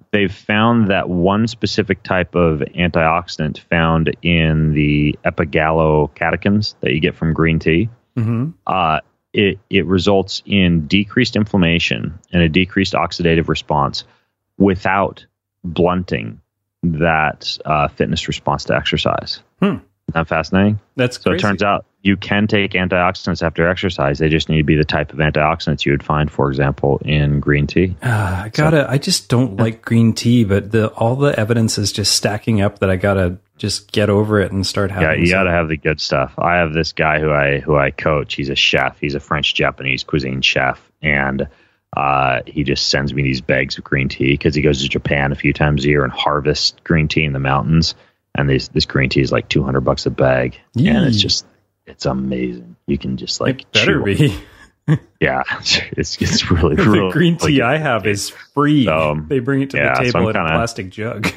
S1: they've found that one specific type of antioxidant found in the epigallocatechins that you get from green tea, mm-hmm. uh, it, it results in decreased inflammation and a decreased oxidative response without blunting that uh, fitness response to exercise.
S4: Hmm.
S1: Isn't that fascinating?
S4: That's
S1: so
S4: crazy.
S1: It turns out you can take antioxidants after exercise. They just need to be the type of antioxidants you would find, for example, in green tea.
S4: Uh, I gotta. So, I just don't like green tea, but the all the evidence is just stacking up that I gotta just get over it and start having.
S1: Yeah, you
S4: some.
S1: gotta have the good stuff. I have this guy who I who I coach. He's a chef. He's a French Japanese cuisine chef, and uh, he just sends me these bags of green tea because he goes to Japan a few times a year and harvests green tea in the mountains. And this this green tea is like two hundred bucks a bag, Yee. and it's just. It's amazing. You can just like
S4: it better be.
S1: Yeah, it's it's really
S4: the
S1: really,
S4: green tea
S1: like,
S4: I have is free.
S1: So,
S4: they bring it to
S1: yeah,
S4: the table
S1: so
S4: in
S1: kinda,
S4: a plastic jug.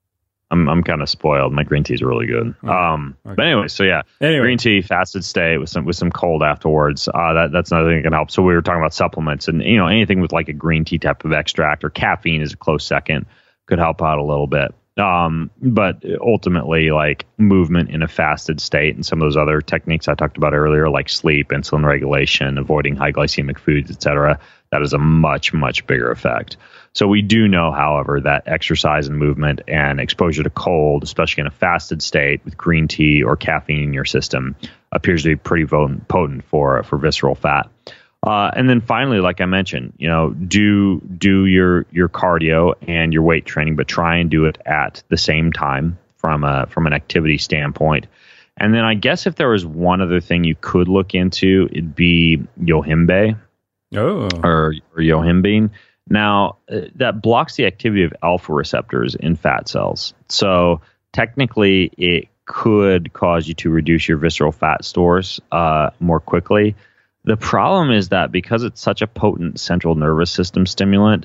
S1: I'm I'm kind of spoiled. My green tea is really good. Oh, um, okay. But anyway, so yeah,
S4: anyway.
S1: green tea, fasted state with some with some cold afterwards. Uh, that that's another thing that can help. So we were talking about supplements, and you know anything with like a green tea type of extract or caffeine is a close second could help out a little bit. Um, but ultimately, like movement in a fasted state and some of those other techniques I talked about earlier, like sleep, insulin regulation, avoiding high glycemic foods, et cetera, that is a much, much bigger effect. So we do know, however, that exercise and movement and exposure to cold, especially in a fasted state with green tea or caffeine in your system, appears to be pretty potent for, for visceral fat. Uh, and then finally, like I mentioned, you know, do do your your cardio and your weight training, but try and do it at the same time from a from an activity standpoint. And then I guess if there was one other thing you could look into, it'd be yohimbe
S4: oh.
S1: or, or yohimbine. Now, uh, that blocks the activity of alpha receptors in fat cells. So technically, it could cause you to reduce your visceral fat stores uh, more quickly. The problem is that because it's such a potent central nervous system stimulant,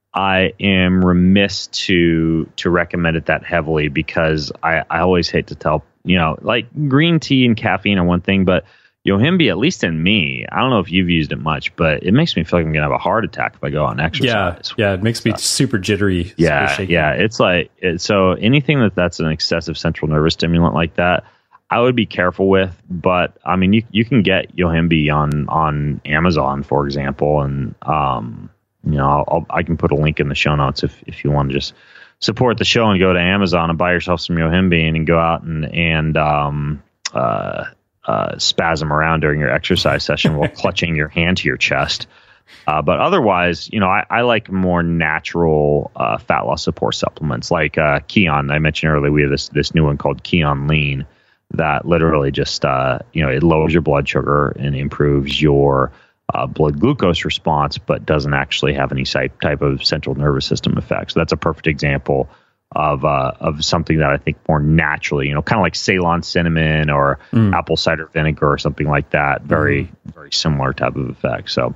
S1: I am remiss to to recommend it that heavily because I, I always hate to tell, you know, like green tea and caffeine are one thing, but yohimbe, at least in me, I don't know if you've used it much, but it makes me feel like I'm going to have a heart attack if I go out and exercise.
S4: Yeah, yeah, it makes me super jittery.
S1: Yeah,
S4: super
S1: yeah, it's like, it, so anything that that's an excessive central nervous stimulant like that, I would be careful with, but I mean, you you can get yohimbe on on Amazon, for example, and um, you know, I'll, I'll, I can put a link in the show notes if if you want to just support the show and go to Amazon and buy yourself some yohimbe and go out and and um, uh, uh, spasm around during your exercise session while clutching your hand to your chest. Uh, but otherwise, you know, I, I like more natural uh, fat loss support supplements like uh, Kion. I mentioned earlier we have this this new one called Kion Lean. That literally just, uh, you know, it lowers your blood sugar and improves your uh, blood glucose response, but doesn't actually have any type of central nervous system effect. So that's a perfect example of uh, of something that I think more naturally, you know, kind of like Ceylon cinnamon or mm. apple cider vinegar or something like that. Very, mm. very similar type of effect. So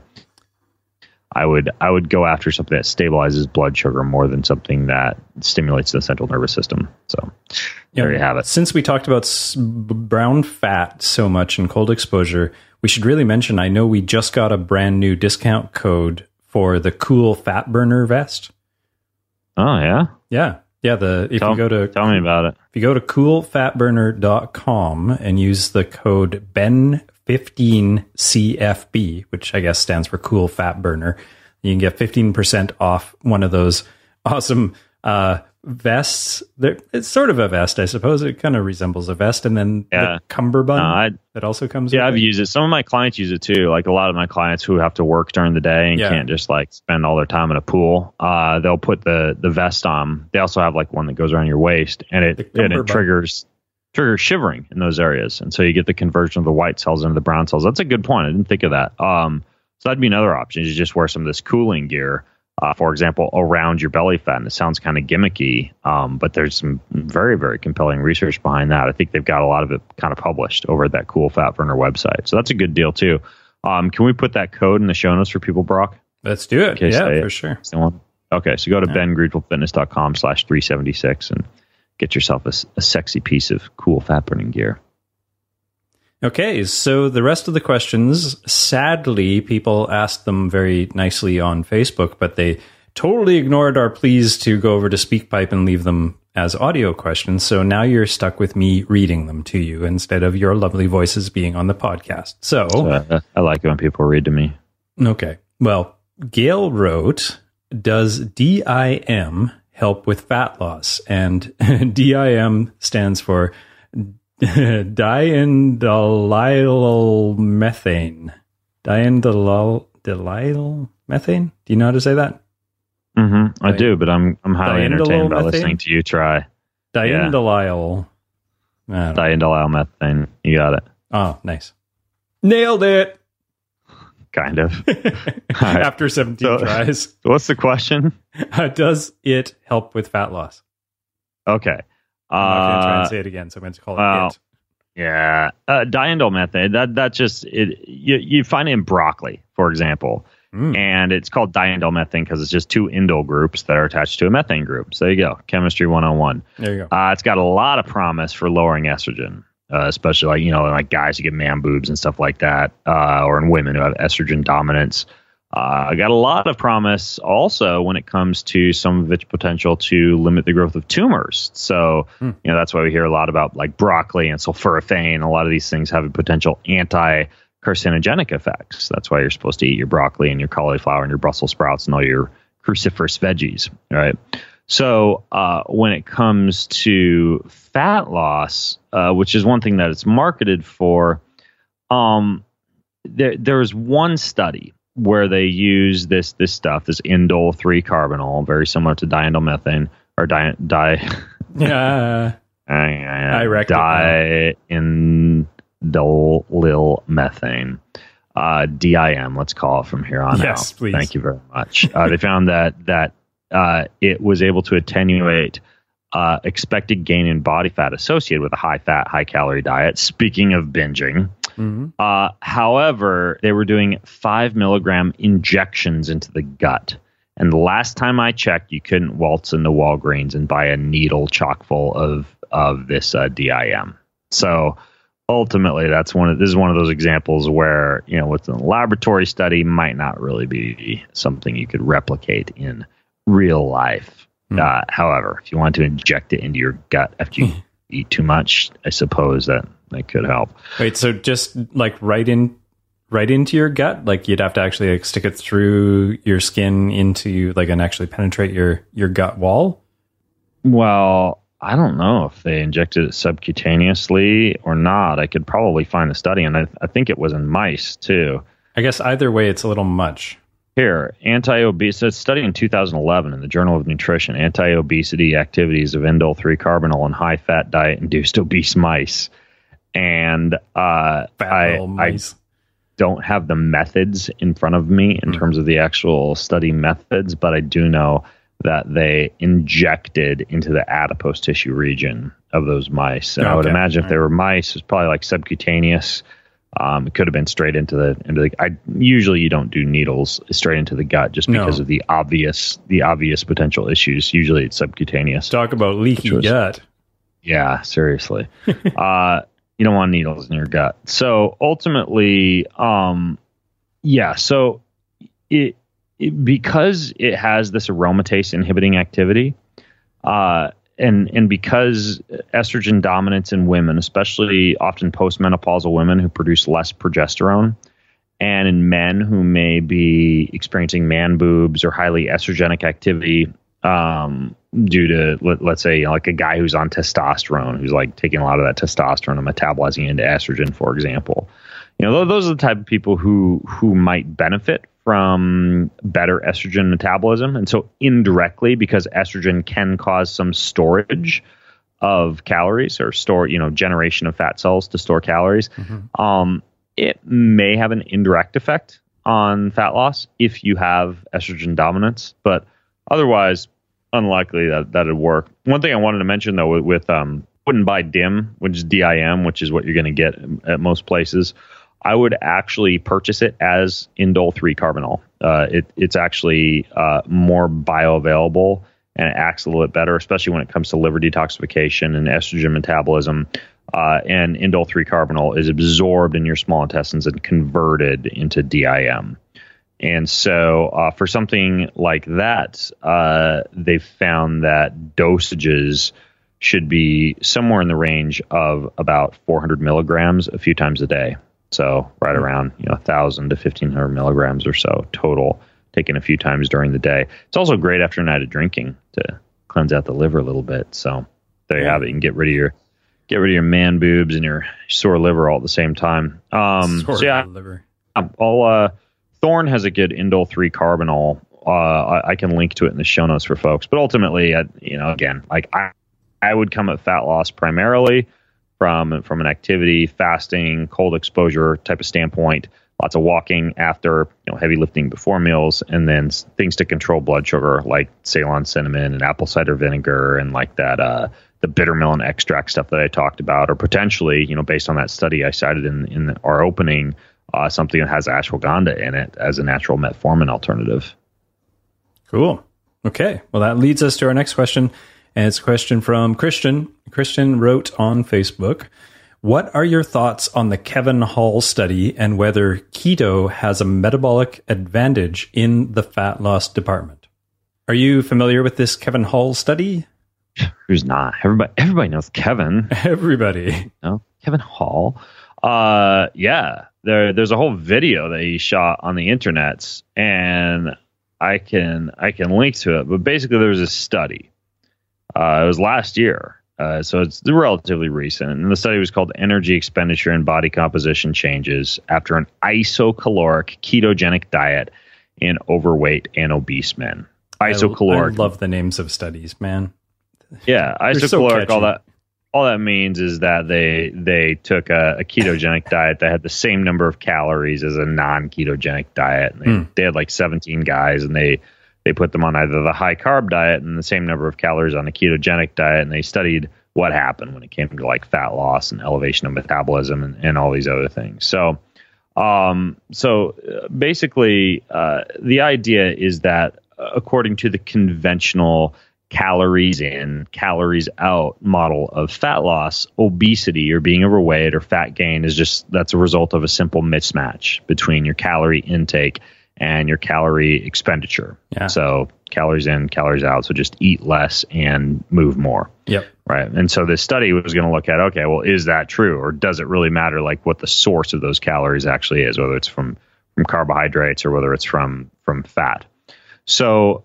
S1: I would I would go after something that stabilizes blood sugar more than something that stimulates the central nervous system. So
S4: yeah,
S1: there you have it.
S4: Since we talked about s- brown fat so much and cold exposure, we should really mention, I know we just got a brand new discount code for the Cool Fat Burner vest.
S1: Oh, yeah?
S4: Yeah. Yeah, the if
S1: tell,
S4: you go to
S1: tell me about it.
S4: If you go to cool fat burner dot com and use the code B E N fifteen C F B, which I guess stands for Cool Fat Burner, you can get fifteen percent off one of those awesome uh, vests. They're, it's sort of a vest, I suppose. It kind of resembles a vest, and then
S1: yeah.
S4: the cummerbund
S1: no,
S4: that also comes.
S1: Yeah,
S4: with
S1: I've
S4: it.
S1: used it. Some of my clients use it too. Like a lot of my clients who have to work during the day and
S4: yeah.
S1: can't just like spend all their time in a pool. Uh, they'll put the the vest on. They also have like one that goes around your waist, and it and it triggers triggers shivering in those areas, and so you get the conversion of the white cells into the brown cells. That's a good point. I didn't think of that. Um, so that'd be another option. You just wear some of this cooling gear. Uh, for example, around your belly fat. And it sounds kind of gimmicky, um, but there's some very, very compelling research behind that. I think they've got a lot of it kind of published over at that Cool Fat Burner website. So that's a good deal, too. Um, can we put that code in the show notes for people, Brock?
S4: Let's do it. Yeah, for
S1: it.
S4: sure.
S1: Okay, so go to
S4: yeah.
S1: ben greenfield fitness dot com slash three seventy-six and get yourself a, a sexy piece of cool fat burning gear.
S4: Okay, so the rest of the questions, sadly, people asked them very nicely on Facebook, but they totally ignored our pleas to go over to SpeakPipe and leave them as audio questions. So now you're stuck with me reading them to you instead of your lovely voices being on the podcast. So,
S1: so uh, I like it when people read to me.
S4: Okay. Well, Gail wrote, does D I M help with fat loss? And D I M stands for diindolyl methane. Diindolyl methane? Do you know how to say that?
S1: Mm-hmm. I do, but I'm I'm highly entertained by
S4: methane?
S1: listening to you try.
S4: Diindolyl.
S1: Yeah. Diindolyl methane. You got it.
S4: Oh, nice. Nailed it.
S1: Kind of.
S4: After seventeen
S1: so,
S4: tries.
S1: What's the question?
S4: Uh, does it help with fat loss?
S1: Okay.
S4: I'm not going to try and
S1: Uh,
S4: say it again, so I'm going to call it
S1: well,
S4: it.
S1: Yeah. Uh, diindol methane, that, that just, it, you, you find it in broccoli, for example.
S4: Mm.
S1: And it's called diindol methane because it's just two indole groups that are attached to a methane group. So there you go. Chemistry one oh one.
S4: There you go.
S1: Uh, it's got a lot of promise for lowering estrogen, uh, especially like, you know, like guys who get man boobs and stuff like that, uh, or in women who have estrogen dominance. Uh, I got a lot of promise also when it comes to some of its potential to limit the growth of tumors. So,
S4: Hmm.
S1: you know, that's why we hear a lot about like broccoli and sulforaphane. A lot of these things have a potential anti-carcinogenic effects. That's why you're supposed to eat your broccoli and your cauliflower and your Brussels sprouts and all your cruciferous veggies, right? So uh, when it comes to fat loss, uh, which is one thing that it's marketed for, um, there there's one study where they use this this stuff, this indole three carbinol, very similar to diindol methane or di di.
S4: Yeah,
S1: I
S4: reckon.
S1: Diindolyl methane, uh, D I M. Let's call it from here on
S4: Yes,
S1: out.
S4: please.
S1: Thank you very much. Uh, they found that that uh, it was able to attenuate uh, expected gain in body fat associated with a high fat, high calorie diet. Speaking of binging.
S4: Mm-hmm.
S1: Uh, however, they were doing five milligram injections into the gut. And the last time I checked, you couldn't waltz into Walgreens and buy a needle chock full of, of this uh, D I M. So ultimately, that's one of, this is one of those examples where, you know, what's in a laboratory study might not really be something you could replicate in real life. Mm. Uh, however, if you want to inject it into your gut after you eat too much, I suppose that that could help.
S4: Wait, so just like right in, right into your gut, like you'd have to actually like stick it through your skin into like and actually penetrate your your gut wall?
S1: Well, I don't know if they injected it subcutaneously or not. I could probably find a study, and I, I think it was in mice too.
S4: I guess either way, it's a little much.
S1: Here, anti-obesity, it's a study in two thousand eleven in the Journal of Nutrition, anti-obesity activities of indole three carbinol in high-fat diet-induced obese mice. And uh, I, I don't have the methods in front of me in mm. terms of the actual study methods, but I do know that they injected into the adipose tissue region of those mice. And okay. I would imagine if they were mice, it's probably like subcutaneous. Um, it could have been straight into the into the. I usually you don't do needles straight into the gut just because no. of the obvious the obvious potential issues. Usually it's subcutaneous.
S4: Talk about leaky was, gut.
S1: Yeah, seriously. uh, you don't want needles in your gut. So ultimately, um, yeah. So it, it because it has this aromatase inhibiting activity. Uh, And and because estrogen dominance in women, especially often postmenopausal women who produce less progesterone, and in men who may be experiencing man boobs or highly estrogenic activity um, due to, let, let's say, you know, like a guy who's on testosterone, who's like taking a lot of that testosterone and metabolizing it into estrogen, for example. You know, those are the type of people who who might benefit from better estrogen metabolism. And so indirectly, because estrogen can cause some storage of calories or store, you know, generation of fat cells to store calories, mm-hmm. um, it may have an indirect effect on fat loss if you have estrogen dominance, but otherwise unlikely that that'd work. One thing I wanted to mention though, with, with um, wouldn't buy D I M, which is D I M, which is what you're going to get at most places. I would actually purchase it as indole three carbinol. Uh, it, it's actually uh, more bioavailable and it acts a little bit better, especially when it comes to liver detoxification and estrogen metabolism. Uh, and indole three carbinol is absorbed in your small intestines and converted into D I M. And so uh, for something like that, uh, they've found that dosages should be somewhere in the range of about four hundred milligrams a few times a day. So right around, you know, one thousand to fifteen hundred milligrams or so total, taken a few times during the day. It's also great after a night of drinking to cleanse out the liver a little bit. So there you have it. You can get rid of your get rid of your man boobs and your sore liver all at the same time. Um,
S4: sore
S1: so yeah,
S4: liver.
S1: I'll, uh, Thorne has a good indole three carbinol. Uh, I, I can link to it in the show notes for folks. But ultimately, uh, you know, again, like I, I would come at fat loss primarily from from an activity, fasting, cold exposure type of standpoint. Lots of walking after, you know, heavy lifting before meals, and then things to control blood sugar like Ceylon cinnamon and apple cider vinegar and like that uh, the bitter melon extract stuff that I talked about, or potentially, you know, based on that study I cited in in our opening, uh, something that has ashwagandha in it as a natural metformin alternative.
S4: Cool. Okay. Well, that leads us to our next question. And it's a question from Christian. Christian wrote on Facebook, what are your thoughts on the Kevin Hall study and whether keto has a metabolic advantage in the fat loss department? Are you familiar with this Kevin Hall study?
S1: Who's not? Everybody everybody knows Kevin.
S4: Everybody.
S1: No, Kevin Hall. Uh, yeah, there there's a whole video that he shot on the internet, and I can I can link to it. But basically, there was a study. Uh, it was last year, uh, so it's relatively recent. And the study was called Energy Expenditure and Body Composition Changes After an Isocaloric Ketogenic Diet in Overweight and Obese Men. Isocaloric.
S4: I, I love the names of studies, man.
S1: Yeah, isocaloric, so all that all that means is that they they took a, a ketogenic diet that had the same number of calories as a non-ketogenic diet. And they, mm. they had like seventeen guys, and they They put them on either the high carb diet and the same number of calories on the ketogenic diet, and they studied what happened when it came to like fat loss and elevation of metabolism and, and all these other things. So, um, so basically, uh, the idea is that uh, according to the conventional calories in, calories out model of fat loss, obesity or being overweight or fat gain is just that's a result of a simple mismatch between your calorie intake and your calorie expenditure. Yeah. So calories in, calories out. So just eat less and move more.
S4: Yep.
S1: Right. And so this study was going to look at, okay, well, is that true? Or does it really matter like what the source of those calories actually is, whether it's from, from carbohydrates or whether it's from, from fat? So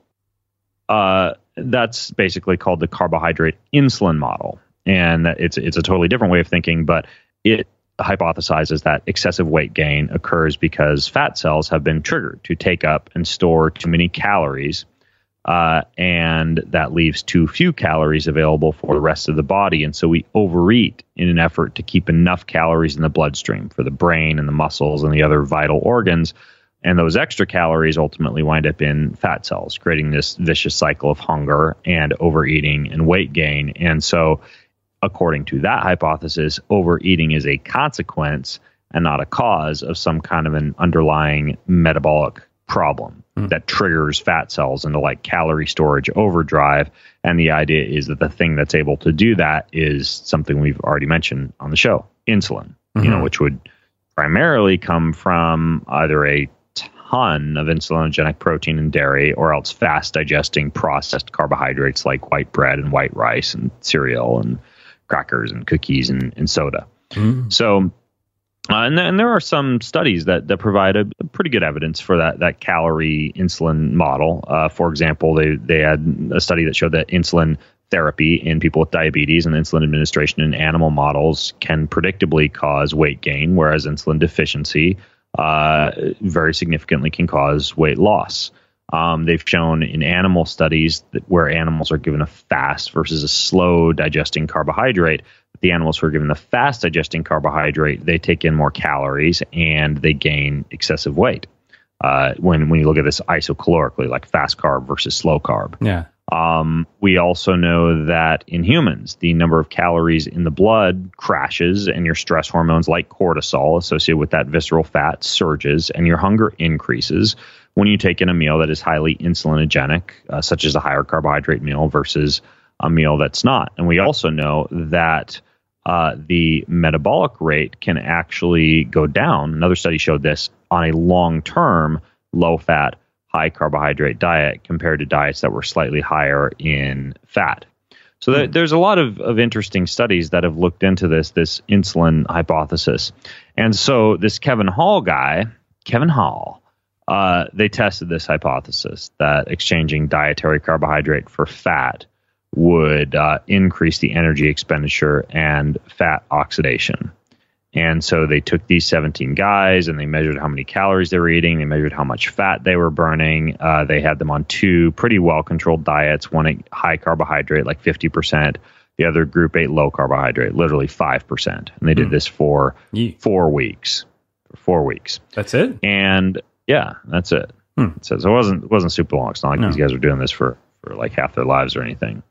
S1: uh, that's basically called the carbohydrate insulin model. And it's, it's a totally different way of thinking, but it hypothesizes that excessive weight gain occurs because fat cells have been triggered to take up and store too many calories, uh, and that leaves too few calories available for the rest of the body. And so we overeat in an effort to keep enough calories in the bloodstream for the brain and the muscles and the other vital organs. And those extra calories ultimately wind up in fat cells, creating this vicious cycle of hunger and overeating and weight gain. And so according to that hypothesis, overeating is a consequence and not a cause of some kind of an underlying metabolic problem mm. that triggers fat cells into like calorie storage overdrive. And the idea is that the thing that's able to do that is something we've already mentioned on the show, insulin, mm-hmm. you know, which would primarily come from either a ton of insulinogenic protein and dairy or else fast digesting processed carbohydrates like white bread and white rice and cereal and crackers and cookies and, and soda. Mm. So, uh, and, th- and there are some studies that, that provide a, a pretty good evidence for that that calorie insulin model. Uh, for example, they they had a study that showed that insulin therapy in people with diabetes and insulin administration in animal models can predictably cause weight gain, whereas insulin deficiency uh, very significantly can cause weight loss. Um, they've shown in animal studies that where animals are given a fast versus a slow digesting carbohydrate, the animals who are given the fast digesting carbohydrate, they take in more calories and they gain excessive weight. Uh, when when you look at this isocalorically, like fast carb versus slow carb.
S4: Yeah.
S1: Um, we also know that in humans, the number of calories in the blood crashes and your stress hormones like cortisol associated with that visceral fat surges and your hunger increases when you take in a meal that is highly insulinogenic, uh, such as a higher carbohydrate meal versus a meal that's not. And we also know that uh, the metabolic rate can actually go down. Another study showed this on a long term low fat, high carbohydrate diet compared to diets that were slightly higher in fat. So th- there's a lot of, of interesting studies that have looked into this, this insulin hypothesis. And so this Kevin Hall guy, Kevin Hall, uh, they tested this hypothesis that exchanging dietary carbohydrate for fat would uh, increase the energy expenditure and fat oxidation. And so they took these seventeen guys and they measured how many calories they were eating. They measured how much fat they were burning. Uh, they had them on two pretty well-controlled diets. One ate high carbohydrate, like fifty percent. The other group ate low carbohydrate, literally five percent. And they did mm. this for yeah. four weeks. For four weeks.
S4: That's it?
S1: And yeah, that's it. Hmm. So it wasn't, it wasn't super long. It's not like no. these guys were doing this for, for like half their lives or anything.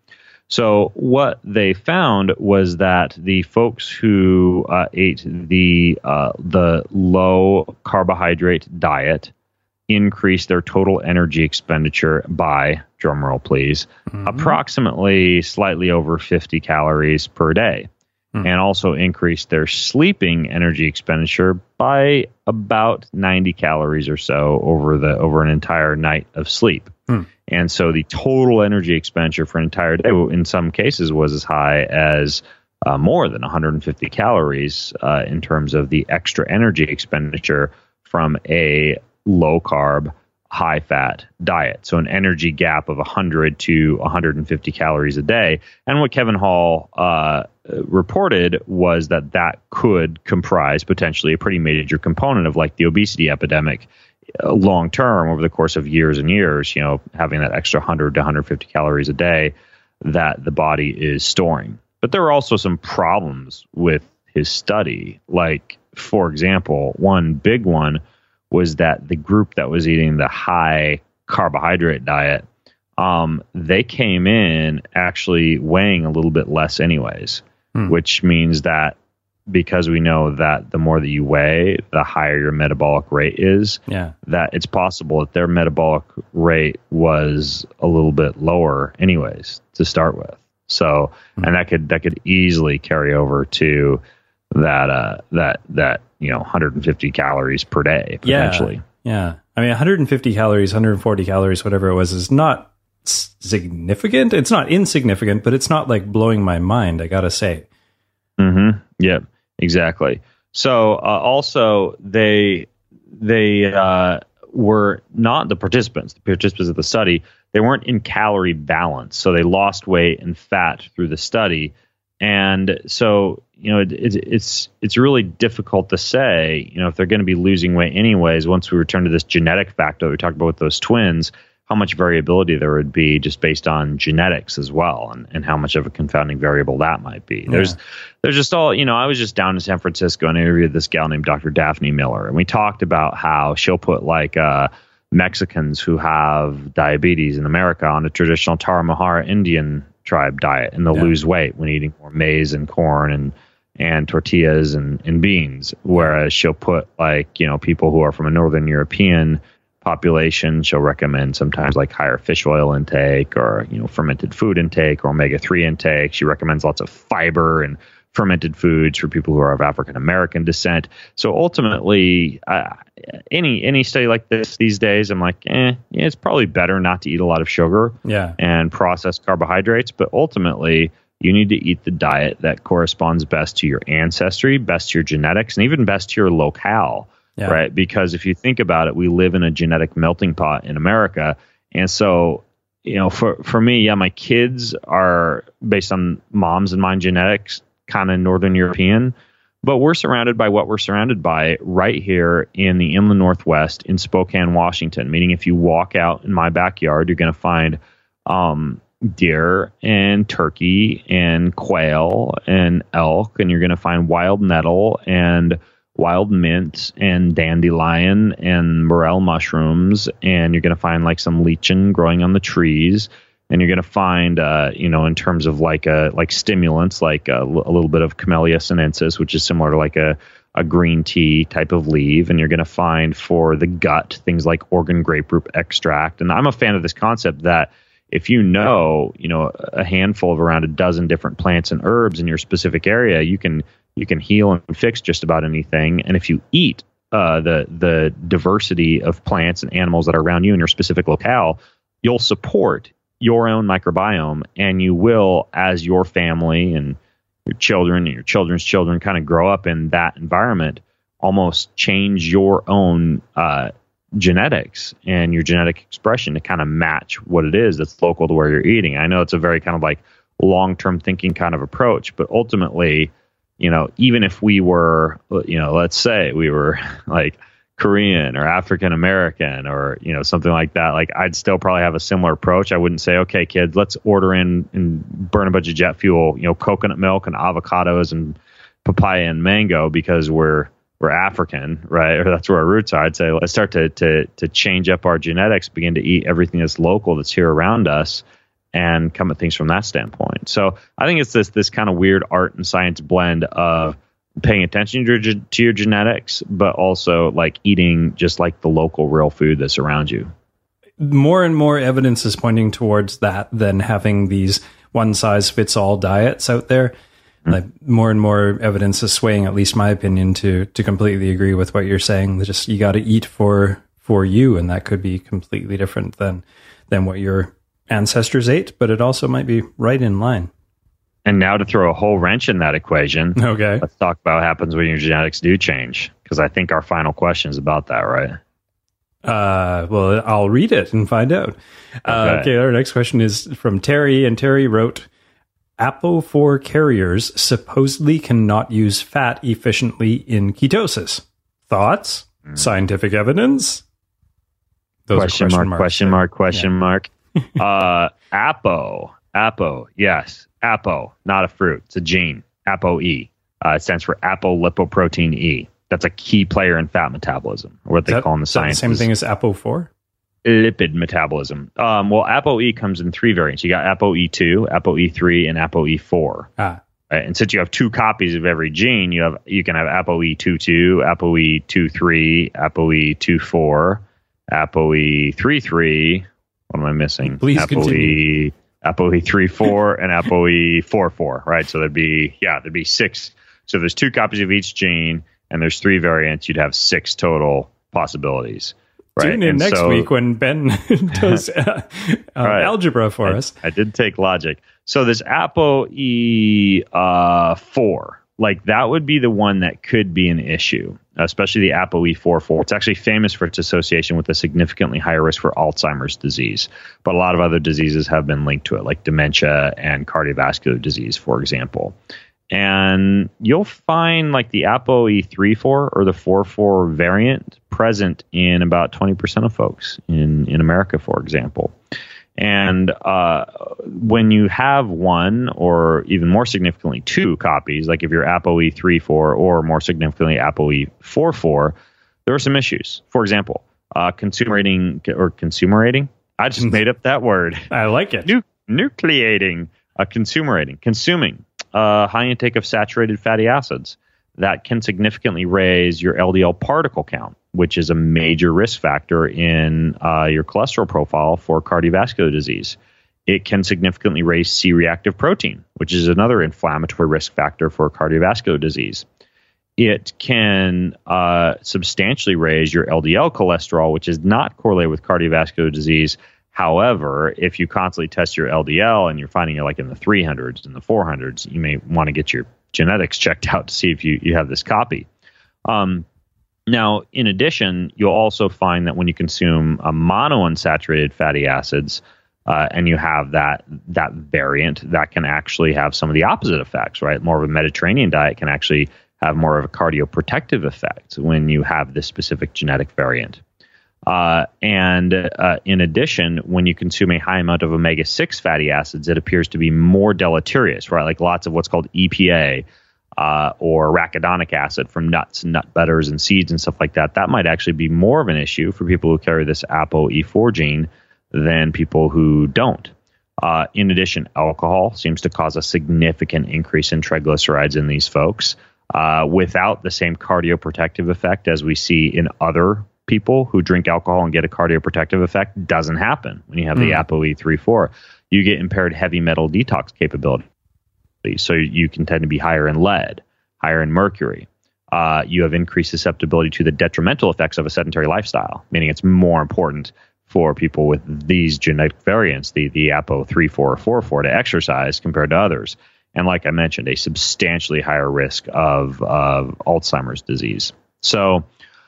S1: So what they found was that the folks who uh, ate the uh, the low carbohydrate diet increased their total energy expenditure by, drumroll please, mm-hmm. approximately slightly over fifty calories per day, mm-hmm. and also increased their sleeping energy expenditure by about ninety calories or so over the over an entire night of sleep. Mm. And so the total energy expenditure for an entire day, in some cases, was as high as uh, more than one hundred fifty calories uh, in terms of the extra energy expenditure from a low-carb, high-fat diet. So an energy gap of one hundred to one hundred fifty calories a day. And what Kevin Hall uh, reported was that that could comprise potentially a pretty major component of like the obesity epidemic long term over the course of years and years, you know, having that extra one hundred to one hundred fifty calories a day that the body is storing. But there were also some problems with his study. Like, for example, one big one was that the group that was eating the high carbohydrate diet, um, they came in actually weighing a little bit less anyways, hmm. which means that because we know that the more that you weigh, the higher your metabolic rate is,
S4: yeah.
S1: that it's possible that their metabolic rate was a little bit lower anyways to start with. So, mm-hmm. and that could that could easily carry over to that uh, that that you know one hundred fifty calories per day potentially.
S4: Yeah, yeah. I mean, one hundred fifty calories, one hundred forty calories, whatever it was, is not significant. It's not insignificant, but it's not like blowing my mind, I gotta say.
S1: Mm-hmm. Yep. Exactly. So uh, also they they uh, were not the participants, the participants of the study. They weren't in calorie balance, so they lost weight and fat through the study. And so you know it, it, it's it's really difficult to say you know if they're going to be losing weight anyways. Once we return to this genetic factor that we talked about with those twins, how much variability there would be just based on genetics as well, and, and how much of a confounding variable that might be. Yeah. There's there's just all, you know, I was just down in San Francisco and interviewed this gal named Doctor Daphne Miller, and we talked about how she'll put like uh, Mexicans who have diabetes in America on a traditional Tarahumara Indian tribe diet, and they'll yeah. lose weight when eating more maize and corn and and tortillas and, and beans, whereas she'll put like, you know, people who are from a Northern European population, she'll recommend sometimes like higher fish oil intake or, you know, fermented food intake or omega three intake. She recommends lots of fiber and fermented foods for people who are of African American descent. So ultimately, uh, any any study like this these days, I'm like, eh, yeah, it's probably better not to eat a lot of sugar
S4: yeah.
S1: and processed carbohydrates. But ultimately, you need to eat the diet that corresponds best to your ancestry, best to your genetics, and even best to your locale. Yeah. Right. Because if you think about it, we live in a genetic melting pot in America. And so, you know, for, for me, yeah, my kids are based on mom's and mine genetics, kind of Northern European, but we're surrounded by what we're surrounded by right here in the inland Northwest in Spokane, Washington. Meaning if you walk out in my backyard, you're going to find um, deer and turkey and quail and elk, and you're going to find wild nettle and wild mint and dandelion and morel mushrooms, and you're going to find like some lichen growing on the trees, and you're going to find, uh, you know, in terms of like a like stimulants, like a, a little bit of Camellia sinensis, which is similar to like a, a green tea type of leaf, and you're going to find for the gut things like Oregon grapefruit extract. And I'm a fan of this concept that if you know, you know, a handful of around a dozen different plants and herbs in your specific area, you can you can heal and fix just about anything. And if you eat uh, the the diversity of plants and animals that are around you in your specific locale, you'll support your own microbiome, and you will, as your family and your children and your children's children kind of grow up in that environment, almost change your own uh, genetics and your genetic expression to kind of match what it is that's local to where you're eating. I know it's a very kind of like long-term thinking kind of approach, but ultimately, you know, even if we were, you know, let's say we were like Korean or African American or, you know, something like that, like I'd still probably have a similar approach. I wouldn't say, okay, kids, let's order in and burn a bunch of jet fuel, you know, coconut milk and avocados and papaya and mango because we're we're African, right? Or that's where our roots are. I'd say let's start to to to change up our genetics, begin to eat everything that's local, that's here around us, and come at things from that standpoint. So I think it's this this kind of weird art and science blend of paying attention to your, to your genetics, but also like eating just like the local real food that's around you.
S4: More and more evidence is pointing towards that than having these one size fits all diets out there. Mm-hmm. Like more and more evidence is swaying, at least my opinion, to to completely agree with what you're saying. That just you got to eat for for you, and that could be completely different than than what your ancestors ate, but it also might be right in line.
S1: And now to throw a whole wrench in that equation,
S4: okay,
S1: let's talk about what happens when your genetics do change, because I think our final question is about that, right?
S4: Uh, well, I'll read it and find out. Okay. Uh, okay, our next question is from Terry, and Terry wrote, A P O four carriers supposedly cannot use fat efficiently in ketosis. Thoughts? Mm. Scientific evidence?
S1: Those question, question mark, question mark, question yeah. mark. uh, A P O. A P O, yes. A P O, not a fruit. It's a gene. A P O E. Uh, it stands for apolipoprotein E. That's a key player in fat metabolism, or what they
S4: that,
S1: call in the science.
S4: The same thing as A P O four?
S1: Lipid metabolism. Um, well, A P O E comes in three variants. You got A P O E two, A P O E three, and A P O E four.
S4: Ah.
S1: Right? And since you have two copies of every gene, you have you can have A P O E two two, A P O E two three, A P O E two four, A P O E three three. What am I missing?
S4: Please
S1: A P O E,
S4: continue.
S1: A P O E three four and A P O E four four, right? So there'd be, yeah, there'd be six. So there's two copies of each gene, and there's three variants. You'd have six total possibilities. Right?
S4: Tune in
S1: and
S4: next
S1: so,
S4: week when Ben does uh, uh,
S1: right.
S4: algebra for
S1: I,
S4: us.
S1: I did take logic. So this A P O E uh, four, like that would be the one that could be an issue, especially the A P O E four four. It's actually famous for its association with a significantly higher risk for Alzheimer's disease, but a lot of other diseases have been linked to it, like dementia and cardiovascular disease, for example. And you'll find like the A P O E three four or the four four variant present in about twenty percent of folks in, in America, for example. And uh, when you have one or even more significantly two copies, like if you're A P O E three four or more significantly A P O E four four, there are some issues. For example, uh, consumerating or consumerating. I just made up that word.
S4: I like it.
S1: Nu- nucleating, uh, consumerating, consuming. Uh, high intake of saturated fatty acids that can significantly raise your L D L particle count, which is a major risk factor in uh, your cholesterol profile for cardiovascular disease. It can significantly raise C-reactive protein, which is another inflammatory risk factor for cardiovascular disease. It can uh, substantially raise your L D L cholesterol, which is not correlated with cardiovascular disease. However, if you constantly test your L D L and you're finding you're like in the three hundreds and the four hundreds, you may want to get your genetics checked out to see if you, you have this copy. Um, now, in addition, you'll also find that when you consume a monounsaturated fatty acids uh, and you have that that variant, that can actually have some of the opposite effects, right? More of a Mediterranean diet can actually have more of a cardioprotective effect when you have this specific genetic variant. Uh, and uh, in addition, when you consume a high amount of omega six fatty acids, it appears to be more deleterious, right? Like lots of what's called E P A uh, or arachidonic acid from nuts and nut butters and seeds and stuff like that. That might actually be more of an issue for people who carry this A P O E four gene than people who don't. Uh, in addition, alcohol seems to cause a significant increase in triglycerides in these folks uh, without the same cardioprotective effect as we see in other people who drink alcohol and get a cardioprotective effect. Doesn't happen when you have the mm. A P O E three four. You get impaired heavy metal detox capability. So you can tend to be higher in lead, higher in mercury. uh, you have increased susceptibility to the detrimental effects of a sedentary lifestyle, meaning it's more important for people with these genetic variants, the, the A P O three four or four four, to exercise compared to others. And like I mentioned, a substantially higher risk of, of Alzheimer's disease. So,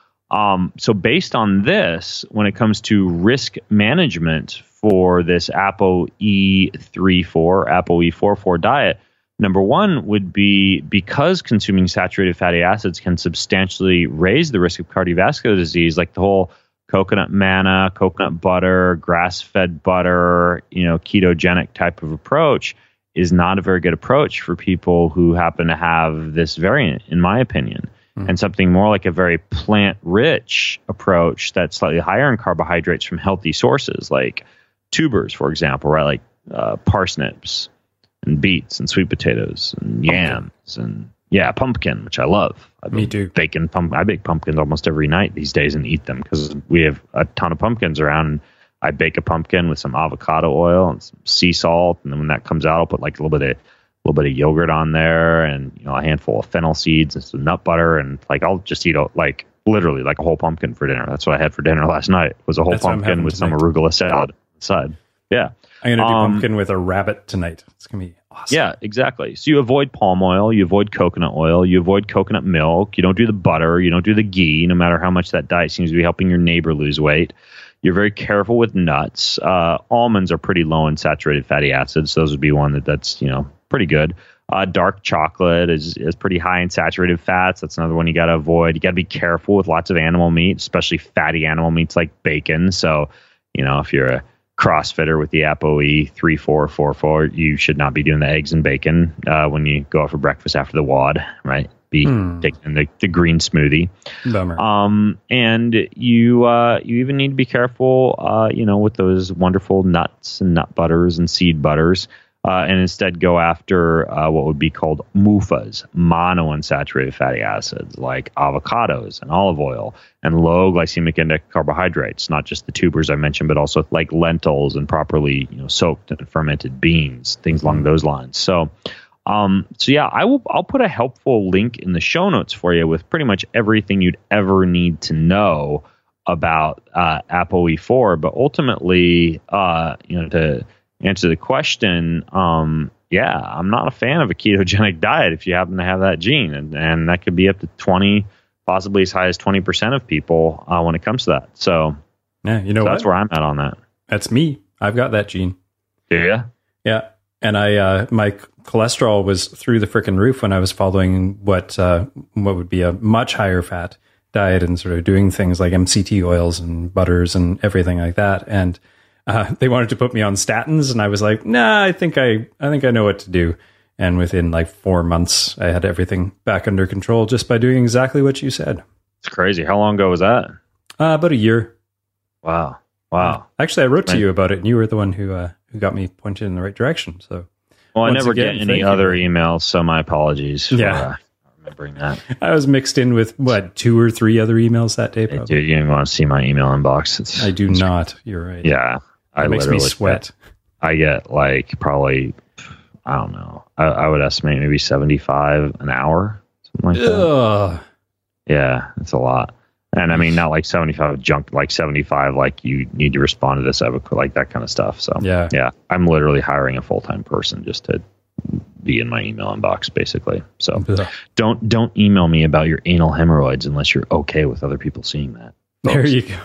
S1: um, so based on this, when it comes to risk management for this A P O E three four, A P O E four four diet, number one would be because consuming saturated fatty acids can substantially raise the risk of cardiovascular disease, like the whole coconut manna, coconut butter, grass-fed butter, you know, ketogenic type of approach is not a very good approach for people who happen to have this variant, in my opinion. Mm. And something more like a very plant-rich approach that's slightly higher in carbohydrates from healthy sources, like tubers, for example, right? Like uh, parsnips and beets and sweet potatoes and yams pumpkin. and yeah, pumpkin, which I love. I
S4: Me too.
S1: Bacon, pump, I bake pumpkins almost every night these days and eat them because we have a ton of pumpkins around. And I bake a pumpkin with some avocado oil and some sea salt, and then when that comes out, I'll put like a little bit of a little bit of yogurt on there, and you know, a handful of fennel seeds and some nut butter, and like I'll just eat a, like literally like a whole pumpkin for dinner. That's what I had for dinner last night. It was a whole
S4: That's
S1: pumpkin with
S4: tonight.
S1: some arugula salad inside. Yeah,
S4: I'm gonna do
S1: um,
S4: pumpkin with a rabbit tonight. It's gonna be awesome.
S1: Yeah, exactly. So you avoid palm oil, you avoid coconut oil, you avoid coconut milk, you don't do the butter, you don't do the ghee, no matter how much that diet seems to be helping your neighbor lose weight. You're very careful with nuts. Uh, almonds are pretty low in saturated fatty acids. Those would be one that that's, you know, pretty good. Uh, dark chocolate is, is pretty high in saturated fats. That's another one you got to avoid. You got to be careful with lots of animal meat, especially fatty animal meats like bacon. So, you know, if you're a CrossFitter with the A P O E three four four four, you should not be doing the eggs and bacon uh, when you go out for breakfast after the W O D, right? Be hmm. taking the, the green smoothie.
S4: Bummer.
S1: Um, and you uh, you even need to be careful, uh, you know, with those wonderful nuts and nut butters and seed butters, uh, and instead go after uh, what would be called M U F As, monounsaturated fatty acids, like avocados and olive oil, and low glycemic index carbohydrates, not just the tubers I mentioned, but also like lentils and properly, you know, soaked and fermented beans, things along those lines. So. Um, so yeah, I will, I'll put a helpful link in the show notes for you with pretty much everything you'd ever need to know about, uh, A P O E four, but ultimately, uh, you know, to answer the question, um, yeah, I'm not a fan of a ketogenic diet if you happen to have that gene, and, and that could be up to twenty, possibly as high as twenty percent of people, uh, when it comes to that. So
S4: yeah, you know,
S1: so
S4: what?
S1: That's where I'm at on that.
S4: That's me. I've got that gene.
S1: Yeah.
S4: Yeah. And I, uh, my cholesterol was through the frickin' roof when I was following what, uh, what would be a much higher fat diet and sort of doing things like M C T oils and butters and everything like that. And, uh, they wanted to put me on statins, and I was like, nah, I think I, I think I know what to do. And within like four months, I had everything back under control just by doing exactly what you said.
S1: It's crazy. How long ago was that?
S4: Uh, about a year.
S1: Wow. Wow.
S4: Actually, I wrote to you about it, and you were the one who, uh, who got me pointed in the right direction. So,
S1: well, I never again, get any other you. emails, so my apologies for
S4: yeah.
S1: uh, remembering that.
S4: I was mixed in with, what, two or three other emails that day? Probably.
S1: Dude, you didn't want to see my email inbox. It's,
S4: I do not. You're right.
S1: Yeah.
S4: It
S1: I
S4: makes me sweat.
S1: Get, I get like probably, I don't know, I, I would estimate maybe seventy-five an hour, something like
S4: Ugh.
S1: that. Yeah, it's a lot. And I mean, not like seventy-five junk, like seventy-five, like you need to respond to this, like that kind of stuff. So
S4: yeah,
S1: yeah, I'm literally hiring a full-time person just to be in my email inbox, basically. So
S4: Ugh.
S1: don't don't email me about your anal hemorrhoids unless you're okay with other people seeing that. Folks.
S4: There you go.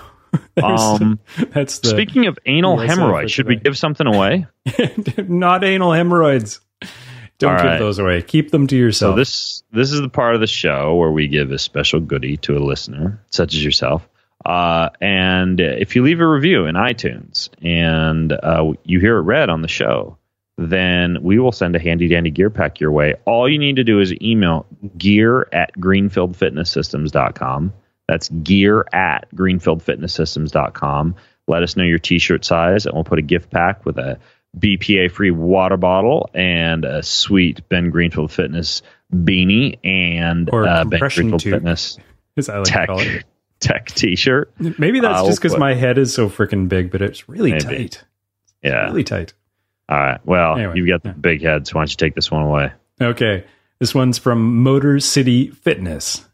S1: um,
S4: that's the,
S1: speaking of anal hemorrhoids, should we give something away?
S4: Not anal hemorrhoids. Don't
S1: All
S4: give
S1: right.
S4: those away. Keep them to yourself.
S1: So this this is the part of the show where we give a special goodie to a listener, such as yourself. Uh, and if you leave a review in iTunes and uh, you hear it read on the show, then we will send a handy dandy gear pack your way. All you need to do is email gear at greenfield fitness systems dot com. That's gear at greenfield fitness systems dot com. Let us know your t-shirt size, and we'll put a gift pack with a B P A-free water bottle and a sweet Ben Greenfield Fitness beanie and
S4: or
S1: uh, Ben Greenfield
S4: tube,
S1: Fitness
S4: as I like
S1: tech,
S4: to call it.
S1: tech t-shirt.
S4: Maybe that's
S1: uh,
S4: just because
S1: we'll
S4: my head is so freaking big, but it's really
S1: Maybe.
S4: tight. It's
S1: yeah.
S4: really tight.
S1: All right. Well,
S4: anyway,
S1: you've got the
S4: yeah.
S1: big head, so why don't you take this one away?
S4: Okay. This one's from Motor City Fitness.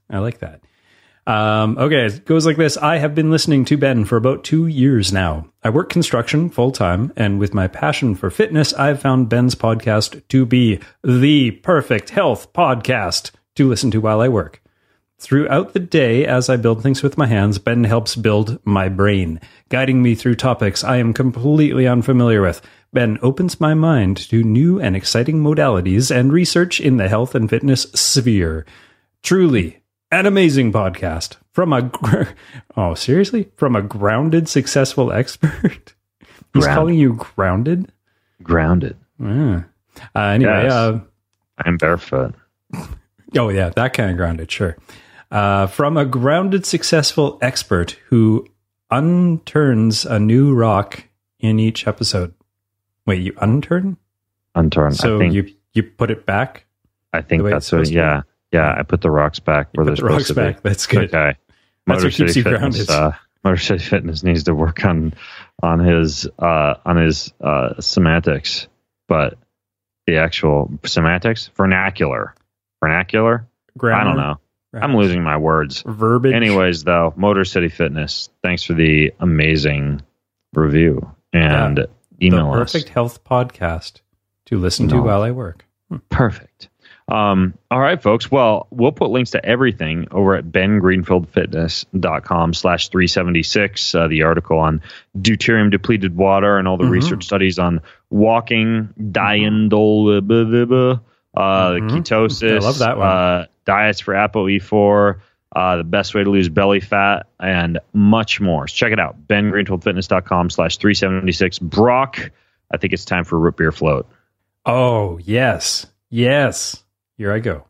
S4: I like that. Um, okay, it goes like this. I have been listening to Ben for about two years now. I work construction full time, and with my passion for fitness, I've found Ben's podcast to be the perfect health podcast to listen to while I work. Throughout the day, as I build things with my hands, Ben helps build my brain, guiding me through topics I am completely unfamiliar with. Ben opens my mind to new and exciting modalities and research in the health and fitness sphere. Truly, an amazing podcast from a gr- oh seriously from a grounded, successful expert. He's
S1: Ground.
S4: calling you grounded.
S1: Grounded.
S4: Yeah. Uh, anyway,
S1: Yes.
S4: uh,
S1: I'm barefoot.
S4: oh yeah, that kind of grounded. Sure. Uh, from a grounded, successful expert who unturns a new rock in each episode. Wait, you unturn?
S1: Untorn.
S4: So
S1: I think,
S4: you you put it back?
S1: I think
S4: the way
S1: that's
S4: it's
S1: what.
S4: supposed to be?
S1: Yeah, yeah. I put the rocks back where they're
S4: Put the rocks
S1: supposed to
S4: back.
S1: be.
S4: That's good.
S1: Okay.
S4: That's what keeps
S1: City
S4: you
S1: Fitness,
S4: grounded.
S1: Uh, Motor City Fitness needs to work on on his uh, on his uh, semantics, but the actual semantics, vernacular, vernacular.
S4: Grammar,
S1: I don't know. I'm losing my words.
S4: Verbiage.
S1: Anyways, though, Motor City Fitness, thanks for the amazing review and
S4: Yeah.
S1: email
S4: the
S1: us.
S4: perfect health podcast to listen to
S1: No.
S4: while I work.
S1: Perfect. Um, all right, folks. Well, we'll put links to everything over at ben greenfield fitness dot com slash three seventy-six. Uh, the article on deuterium depleted water and all the
S4: Mhm.
S1: research studies on walking, diindol, blah, blah, blah, uh,
S4: Mhm.
S1: ketosis.
S4: I love that one.
S1: Uh, diets for A P O E four, uh, the best way to lose belly fat, and much more. So check it out. ben greenfield fitness dot com slash three seventy-six. Brock, I think it's time for root beer float.
S4: Oh, yes. Yes. Here I go.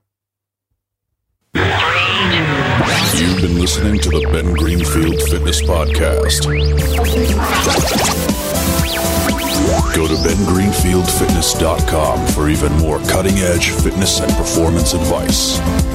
S2: You've been listening to the Ben Greenfield Fitness Podcast. Go to ben greenfield fitness dot com for even more cutting-edge fitness and performance advice.